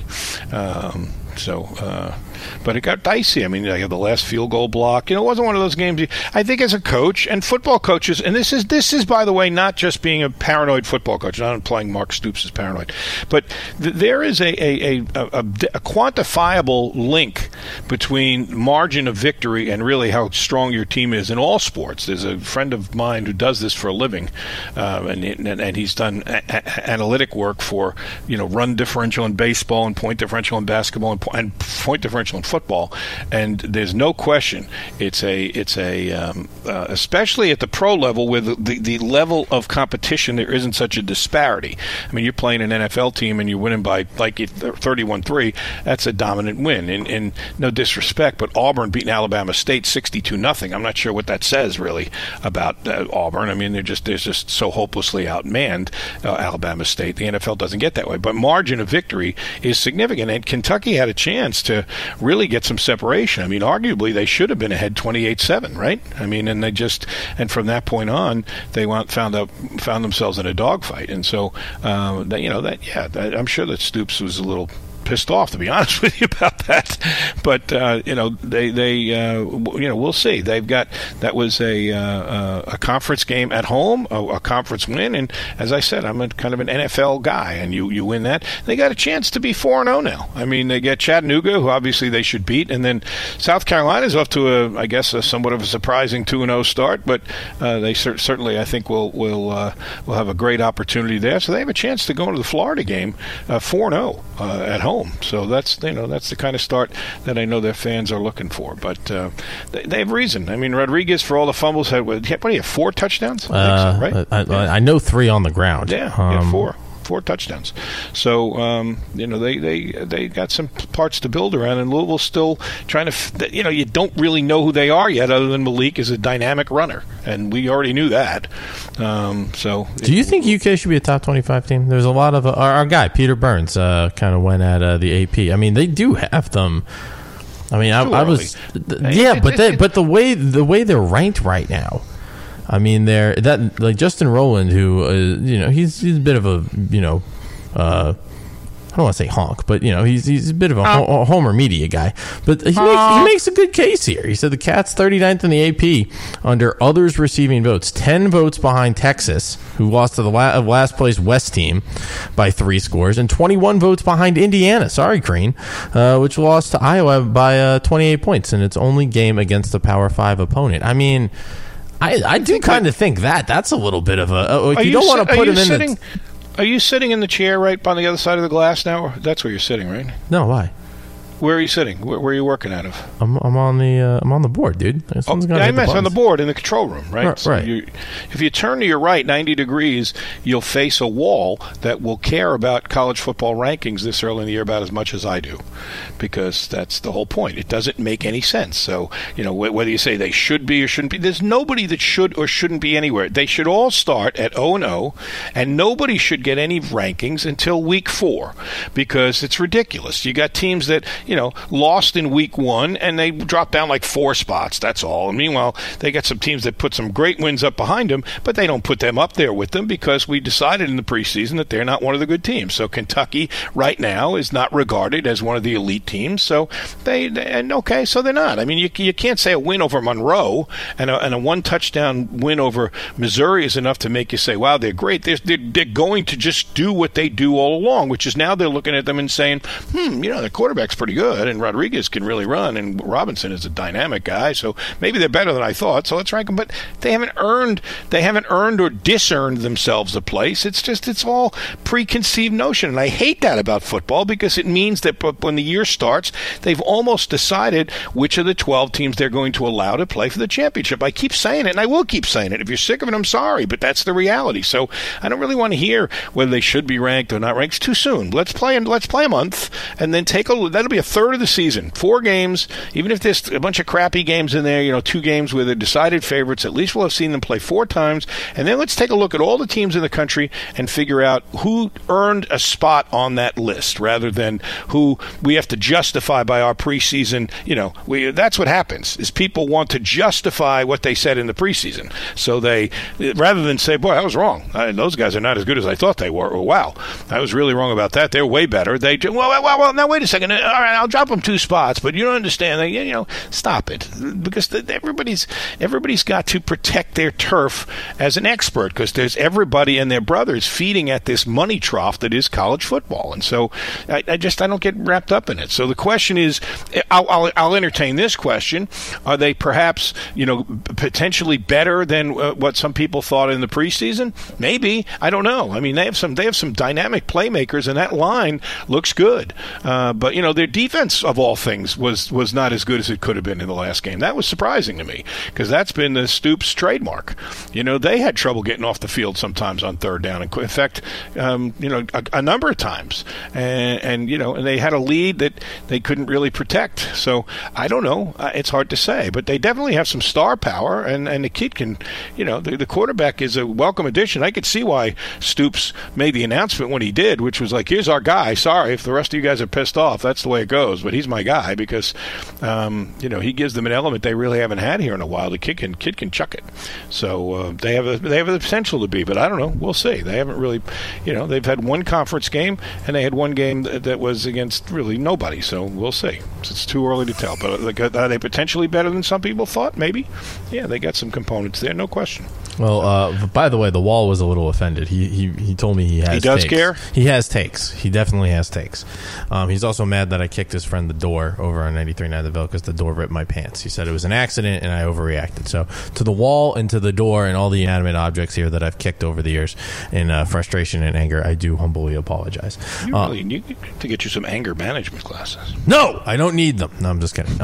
But it got dicey. I mean, they had the last field goal block. It wasn't one of those games. I think as a coach and football coaches, and this is by the way, not just being a paranoid football coach. Not implying Mark Stoops is paranoid, but there is a quantifiable link between margin of victory and really how strong your team is in all sports. There's a friend of mine who does this for a living, and he's done analytic work for run differential in baseball and point differential in basketball and point differential in football, and there's no question it's a especially at the pro level with the level of competition, there isn't such a disparity. I mean, you're playing an NFL team and you're winning by 31-3. That's a dominant win. And no disrespect, but Auburn beating Alabama State 62-0. I'm not sure what that says really about Auburn. I mean, they're just so hopelessly outmanned Alabama State. The NFL doesn't get that way, but margin of victory is significant, and Kentucky had a chance to really get some separation. I mean, arguably they should have been ahead 28-7, right? I mean, and from that point on, they found themselves in a dogfight, and so I'm sure that Stoops was a little pissed off, to be honest with you, about that. But we'll see. That was a conference game at home, a conference win, and as I said, I'm kind of an NFL guy, and you win that. They got a chance to be 4-0 now. I mean, they get Chattanooga, who obviously they should beat, and then South Carolina's off to a somewhat of a surprising 2-0 start, but they certainly, I think, will have a great opportunity there. So they have a chance to go into the Florida game 4-0 at home. So that's the kind of start that I know their fans are looking for. But they have reason. I mean, Rodriguez, for all the fumbles, had 4 touchdowns? I think so, right? I know 3 on the ground. Yeah, 4 touchdowns. So they got some parts to build around, and Louisville's still trying to. You don't really know who they are yet, other than Malik is a dynamic runner, and we already knew that. Do you think UK should be a top 25 team? There's a lot of our guy Peter Burns kind of went at the AP. I mean, they do have them. I mean, I was but the way they're ranked right now. I mean, Justin Rowland, who he's a bit of a I don't want to say honk, but he's a bit of a Homer media guy. But he makes a good case here. He said the Cats 39th in the AP under others receiving votes, 10 votes behind Texas, who lost to the last place West team by 3 scores, and 21 votes behind Indiana. Sorry, Green, which lost to Iowa by 28 points in its only game against a Power 5 opponent. I mean, I do kind of think that's a little bit of a. You don't want to put him in. Are you sitting in the chair right on the other side of the glass now? That's where you're sitting, right? No, why? Where are you sitting? Where are you working out of? I'm on the board, dude. I meant on the board in the control room, right? So right. If you turn to your right 90 degrees, you'll face a wall that will care about college football rankings this early in the year about as much as I do, because that's the whole point. It doesn't make any sense. So, whether you say they should be or shouldn't be, there's nobody that should or shouldn't be anywhere. They should all start at 0-0, and nobody should get any rankings until week 4, because it's ridiculous. You got teams that lost in week 1 and they dropped down like 4 spots. That's all. And meanwhile, they got some teams that put some great wins up behind them, but they don't put them up there with them because we decided in the preseason that they're not one of the good teams. So Kentucky right now is not regarded as one of the elite teams. So so they're not. I mean, you can't say a win over Monroe and a 1-touchdown win over Missouri is enough to make you say, wow, they're great. They're going to just do what they do all along, which is now they're looking at them and saying, the quarterback's pretty good, and Rodriguez can really run, and Robinson is a dynamic guy, so maybe they're better than I thought, so let's rank them. But they haven't earned or disearned themselves a place. It's all preconceived notion, and I hate that about football because it means that when the year starts, they've almost decided which of the 12 teams they're going to allow to play for the championship. I keep saying it, and I will keep saying it. If you're sick of it, I'm sorry, but that's the reality. So I don't really want to hear whether they should be ranked or not ranked. It's too soon. Let's play a month, and then that'll be a third of the season. 4 games, even if there's a bunch of crappy games in there, 2 games where they're decided favorites, at least we'll have seen them play 4 times, and then let's take a look at all the teams in the country and figure out who earned a spot on that list rather than who we have to justify by our preseason. That's what happens, is people want to justify what they said in the preseason. So they, rather than say, boy, I was wrong. Those guys are not as good as I thought they were. Or, wow, I was really wrong about that. They're way better. They do, well, now wait a second. All right, I'll drop them 2 spots, but you don't understand. Stop it. Because everybody's got to protect their turf as an expert, because there's everybody and their brothers feeding at this money trough that is college football. And so I don't get wrapped up in it. So the question is, I'll entertain this question. Are they perhaps, potentially better than what some people thought in the preseason? Maybe. I don't know. I mean, they have some dynamic playmakers, and that line looks good. But their defense, of all things, was not as good as it could have been in the last game. That was surprising to me, because that's been the Stoops trademark. They had trouble getting off the field sometimes on third down. In fact, a number of times, and they had a lead that they couldn't really protect. So I don't know. It's hard to say, but they definitely have some star power, and the kid can, the quarterback is a welcome addition. I could see why Stoops made the announcement when he did, which was like, here's our guy. Sorry if the rest of you guys are pissed off. That's the way it goes, but he's my guy because, he gives them an element they really haven't had here in a while. The kid can chuck it. So they have the potential to be, but I don't know. We'll see. They haven't really, they've had one conference game, and they had one game that was against really nobody. So we'll see. It's too early to tell. But are they potentially better than some people thought? Maybe. Yeah, they got some components there, no question. Well, by the way, the Wall was a little offended. He told me he has. He does takes. Care. He has takes. He definitely has takes. He's also mad that I kicked his friend the door over on 93.9 The Ville because the door ripped my pants. He said it was an accident and I overreacted. So to the Wall and to the door and all the inanimate objects here that I've kicked over the years in frustration and anger, I do humbly apologize. You really need to get you some anger management classes. No, I don't need them. No, I'm just kidding.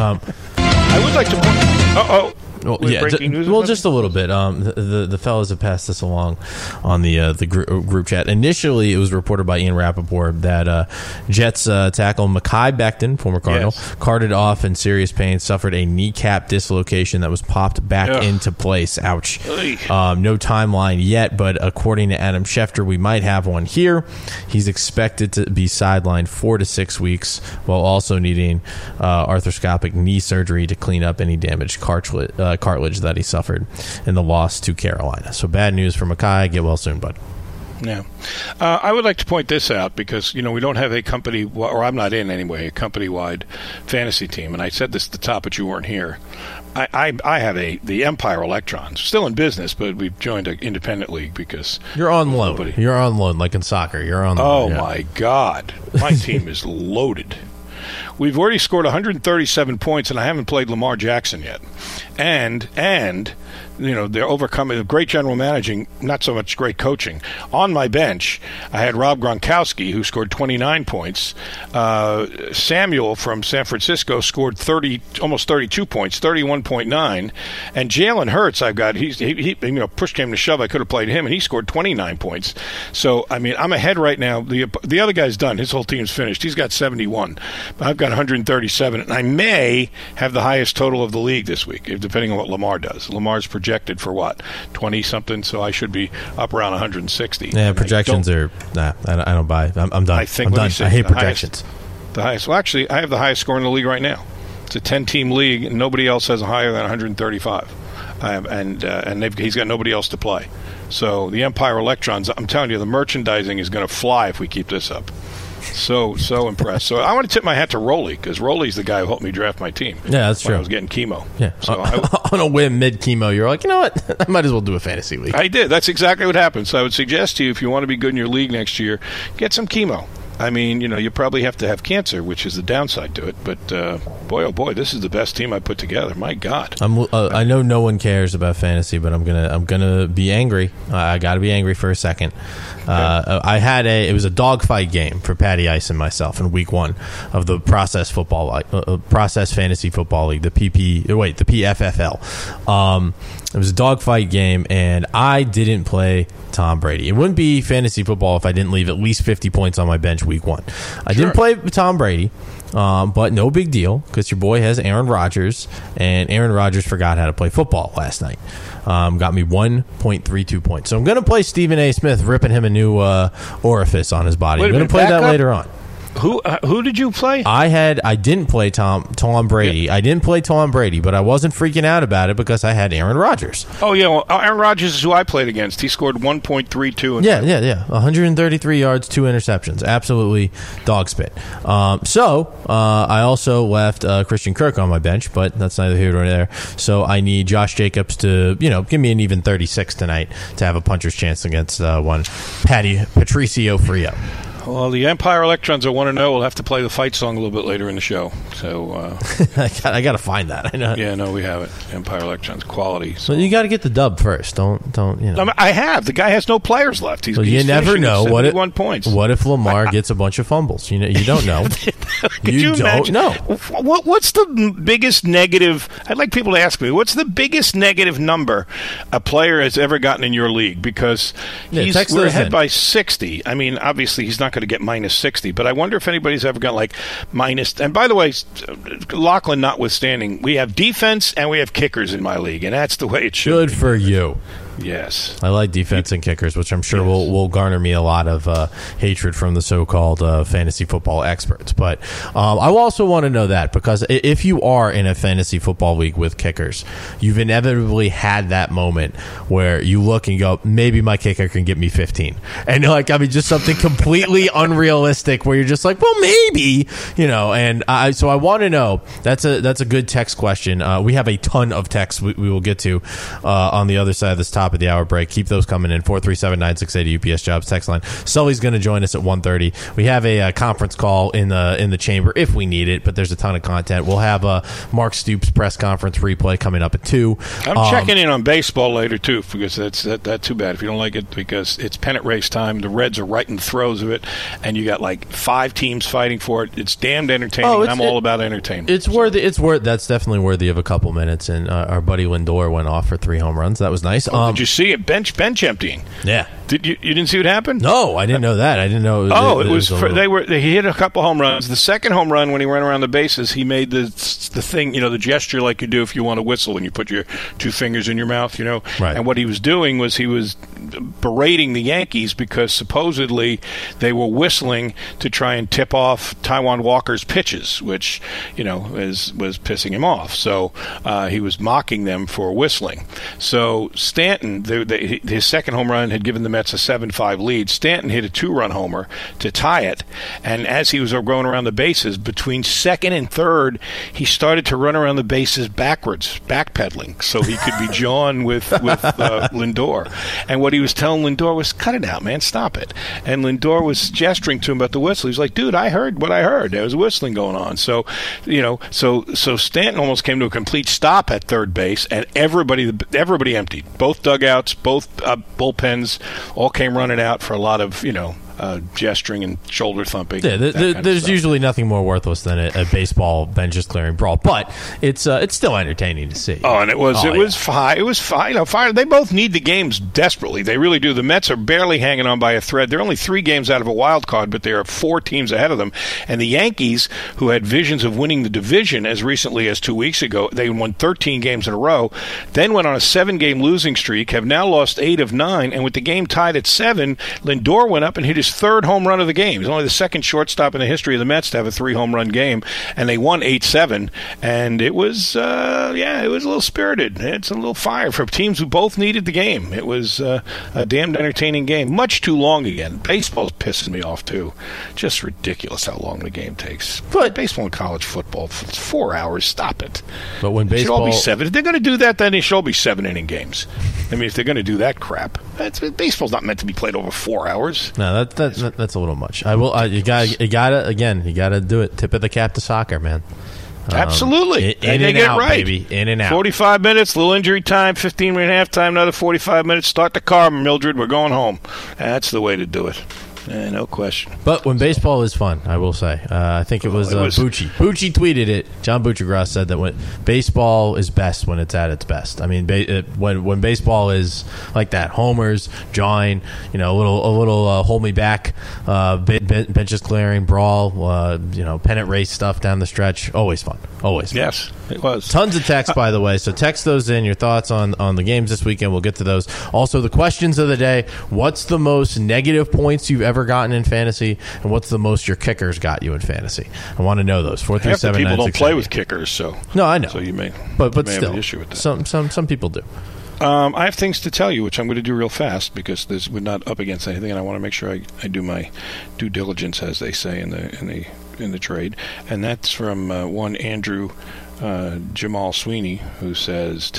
I would like to. Well, yeah, just a little bit. The fellas have passed this along on the group chat. Initially, it was reported by Ian Rappaport that Jets tackle Mekhi Becton, former Cardinal, carted off in serious pain, suffered a kneecap dislocation that was popped back into place. Ouch. No timeline yet, but according to Adam Schefter, we might have one here. He's expected to be sidelined 4 to 6 weeks, while also needing arthroscopic knee surgery to clean up any damaged cartilage that he suffered in the loss to Carolina. So bad news for Mekhi. Get well soon, bud. Yeah. I would like to point this out because, we don't have a company, or I'm not in anyway, a company-wide fantasy team. And I said this at the top, but you weren't here. I have the Empire Electrons, still in business, but we've joined an independent league because... You're on loan. You're on loan, like in soccer. You're on loan. My God. My team is loaded. We've already scored 137 points, and I haven't played Lamar Jackson yet. And they're overcoming great general managing, not so much great coaching. On my bench, I had Rob Gronkowski, who scored 29 points. Samuel from San Francisco scored almost 32 points, 31.9. And Jalen Hurts, I've got, he push came to shove, I could have played him, and he scored 29 points. So, I'm ahead right now. The other guy's done. His whole team's finished. He's got 71. I've got 137, and I may have the highest total of the league this week, depending on what Lamar does. Lamar's projected for what, 20-something, so I should be up around 160. Yeah, projections are, I don't buy. I'm done. I'm done. I hate projections. The highest. Well, actually, I have the highest score in the league right now. It's a 10-team league, and nobody else has a higher than 135. He's got nobody else to play. So the Empire Electrons, I'm telling you, the merchandising is going to fly if we keep this up. So impressed. So I want to tip my hat to Rolly, because Rolly's the guy who helped me draft my team. Yeah, that's true. I was getting chemo. Yeah. So on a whim, mid-chemo, you're like, you know what? I might as well do a fantasy league. I did. That's exactly what happened. So I would suggest to you, if you want to be good in your league next year, get some chemo. I mean, you probably have to have cancer, which is the downside to it. But boy, oh boy, this is the best team I put together. My God. I know no one cares about fantasy, but I'm gonna be angry. I got to be angry for a second. Okay. It was a dogfight game for Patty Ice and myself in week 1 of the Process Fantasy Football League, the PFFL. It was a dogfight game, and I didn't play Tom Brady. It wouldn't be fantasy football if I didn't leave at least 50 points on my bench week 1. I didn't play Tom Brady, but no big deal, because your boy has Aaron Rodgers, and Aaron Rodgers forgot how to play football last night. Got me 1.32 points. So I'm going to play Stephen A. Smith, ripping him a new orifice on his body. I'm going to play that later on. Who did you play? I didn't play Tom Brady. Yeah. I didn't play Tom Brady, but I wasn't freaking out about it because I had Aaron Rodgers. Oh yeah, well, Aaron Rodgers is who I played against. He scored 1.32. Yeah. 133 yards, 2 interceptions. Absolutely dog spit. I also left Christian Kirk on my bench, but that's neither here nor there. So I need Josh Jacobs to, give me an even 36 tonight to have a puncher's chance against one Patricio Frio. Well, the Empire Electrons are 1-0. We'll have to play the fight song a little bit later in the show. So I got to find that. I know. Yeah, no, we have it. Empire Electrons quality. So you got to get the dub first. Don't. I have. The guy has no players left. He's never know what if points. What if Lamar gets a bunch of fumbles? You don't know. you don't know. What's the biggest negative? I'd like people to ask me. What's the biggest negative number a player has ever gotten in your league? Because we're ahead by 60. I mean, obviously he's not going to get minus 60, but I wonder if anybody's ever got like minus. And by the way, Lachlan notwithstanding, we have defense and we have kickers in my league, and that's the way it should. Good for you. Yes. I like defense and kickers, which I'm sure will garner me a lot of hatred from the so-called fantasy football experts. But I also want to know that, because if you are in a fantasy football league with kickers, you've inevitably had that moment where you look and go, maybe my kicker can get me 15. And just something completely unrealistic where you're just like, well, maybe, and so I want to know. That's a good text question. We have a ton of texts we will get to on the other side of this top of the hour break. Keep those coming in. 437-968 UPS Jobs text line. Sully's going to join us at 1:30. We have a conference call in the chamber if we need it, but there's a ton of content. We'll have a Mark Stoops press conference replay coming up at 2. I'm checking in on baseball later too, because that's too bad if you don't like it, because it's pennant race time. The Reds are right in the throes of it, and you got like 5 teams fighting for it. It's damned entertaining. I'm all about entertainment. It's worthy. That's definitely worthy of a couple minutes. And our buddy Lindor went off for 3 home runs. That was nice. Did you see it? Bench emptying. Yeah. Did you didn't see what happened? No, I didn't know that. I didn't know. He hit a couple home runs. The second home run, when he ran around the bases, he made the thing, the gesture like you do if you want to whistle and you put your 2 fingers in your mouth, Right. And what he was doing was he was berating the Yankees because supposedly they were whistling to try and tip off Taijuan Walker's pitches, which was pissing him off. So he was mocking them for whistling. So Stanton, his second home run had given the Mets a 7-5 lead. Stanton hit a 2-run homer to tie it, and as he was going around the bases, between second and third, he started to run around the bases backwards, backpedaling, so he could be jawing with Lindor. And what he was telling Lindor was, cut it out, man, stop it. And Lindor was gesturing to him about the whistle. He was like, dude, I heard what I heard. There was whistling going on. So, so Stanton almost came to a complete stop at third base, and everybody emptied. Both dugouts, both bullpens all came running out for a lot of, gesturing and shoulder thumping. Yeah, there's usually nothing more worthless than a baseball benches clearing brawl, but it's still entertaining to see. Oh, and it was fine. It was fine. Fire. They both need the games desperately. They really do. The Mets are barely hanging on by a thread. They're only 3 games out of a wild card, but there are 4 teams ahead of them. And the Yankees, who had visions of winning the division as recently as 2 weeks ago, they won 13 games in a row, then went on a 7-game losing streak, have now lost 8 of 9, and with the game tied at 7, Lindor went up and hit his third home run of the game. He's only the second shortstop in the history of the Mets to have a 3-home-run game, and they won 8-7. And it was, it was a little spirited. It's a little fire for teams who both needed the game. It was a damned entertaining game. Much too long again. Baseball's pissing me off too. Just ridiculous how long the game takes. But baseball and college football, it's 4 hours. Stop it. But when It should all baseball, be 7. If they're going to do that, then they should all be 7-inning games. I mean, if they're going to do that crap, baseball's not meant to be played over 4 hours. no, that's a little much. You gotta do it. Tip of the cap to soccer, man. Absolutely. In and out, baby. In and out. 45 minutes, little injury time, 15-minute halftime, another 45 minutes. Start the car, Mildred. We're going home. That's the way to do it. No question. But when baseball is fun, I will say. I think it was Bucci. Bucci tweeted it. John Buccigross said that when baseball is best when it's at its best. I mean, when baseball is like that, homers, jawing, a little hold me back, benches clearing, brawl, pennant race stuff down the stretch. Always fun. Always fun. Yes, it was. Tons of text, by the way. So text those in, your thoughts on the games this weekend. We'll get to those. Also, the questions of the day. What's the most negative points you've ever gotten in fantasy, and what's the most your kickers got you in fantasy? I want to know those. 437-968. Half the people don't play with kickers, so no, I know. So you may, but may still, have an issue with that. Some people do. I have things to tell you, which I'm going to do real fast because we're not up against anything, and I want to make sure I do my due diligence, as they say in the trade. And that's from one Andrew Jamal Sweeney, who says,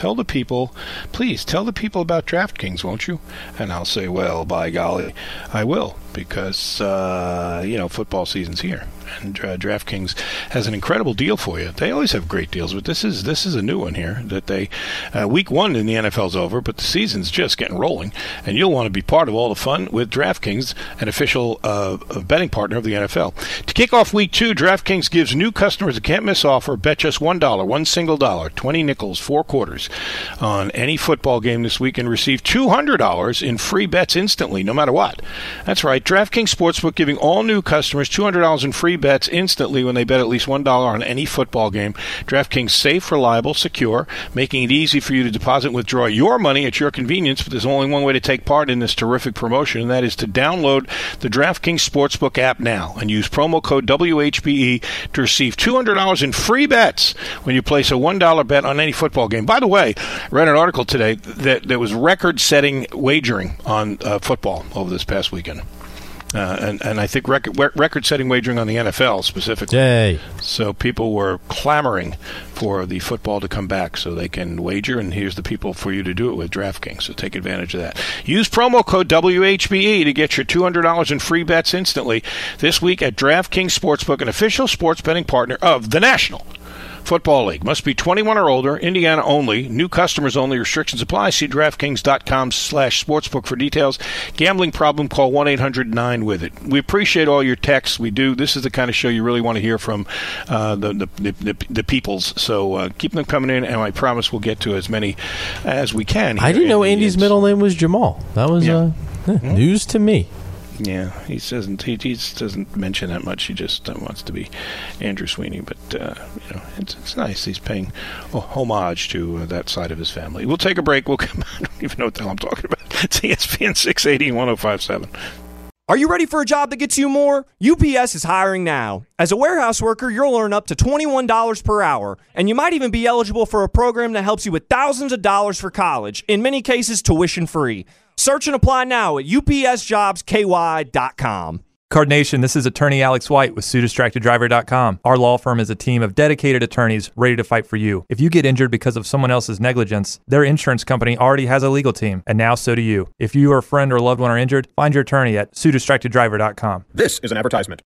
please tell the people about DraftKings, won't you? And I'll say, well, by golly, I will, because football season's here. And DraftKings has an incredible deal for you. They always have great deals, but this is a new one here. That they week 1 in the NFL's over, but the season's just getting rolling, and you'll want to be part of all the fun with DraftKings, an official betting partner of the NFL. To kick off week 2, DraftKings gives new customers a can't-miss offer. Bet just $1, one single dollar, 20 nickels, 4 quarters on any football game this week, and receive $200 in free bets instantly, no matter what. That's right, DraftKings Sportsbook giving all new customers $200 in free bets instantly when they bet at least $1 on any football game. DraftKings safe, reliable, secure, making it easy for you to deposit and withdraw your money at your convenience. But there's only one way to take part in this terrific promotion, and that is to download the DraftKings Sportsbook app now and use promo code WHBE to receive $200 in free bets when you place a $1 bet on any football game. By the way, I read an article today that there was record-setting wagering on football over this past weekend. And I think record-setting wagering on the NFL specifically. Yay. So people were clamoring for the football to come back so they can wager, and here's the people for you to do it with, DraftKings. So take advantage of that. Use promo code WHBE to get your $200 in free bets instantly this week at DraftKings Sportsbook, an official sports betting partner of the National Football League. Must be 21 or older. Indiana only. New customers only. Restrictions apply. See DraftKings.com/sportsbook for details. Gambling problem? Call 1-800-9-WITH-IT. We appreciate all your texts. We do. This is the kind of show you really want to hear from the peoples. So keep them coming in, and I promise we'll get to as many as we can. I didn't know Andy's middle name was Jamal. That was news to me. Yeah, he just doesn't mention that much. He just wants to be Andrew Sweeney. But, it's nice. He's paying homage to that side of his family. We'll take a break. We'll come. I don't even know what the hell I'm talking about. It's ESPN 680 and 105.7. Are you ready for a job that gets you more? UPS is hiring now. As a warehouse worker, you'll earn up to $21 per hour, and you might even be eligible for a program that helps you with thousands of dollars for college, in many cases tuition free. Search and apply now at upsjobsky.com. Card Nation, this is attorney Alex White with SueDistractedDriver.com. Our law firm is a team of dedicated attorneys ready to fight for you. If you get injured because of someone else's negligence, their insurance company already has a legal team, and now so do you. If you or a friend or loved one are injured, find your attorney at SueDistractedDriver.com. This is an advertisement.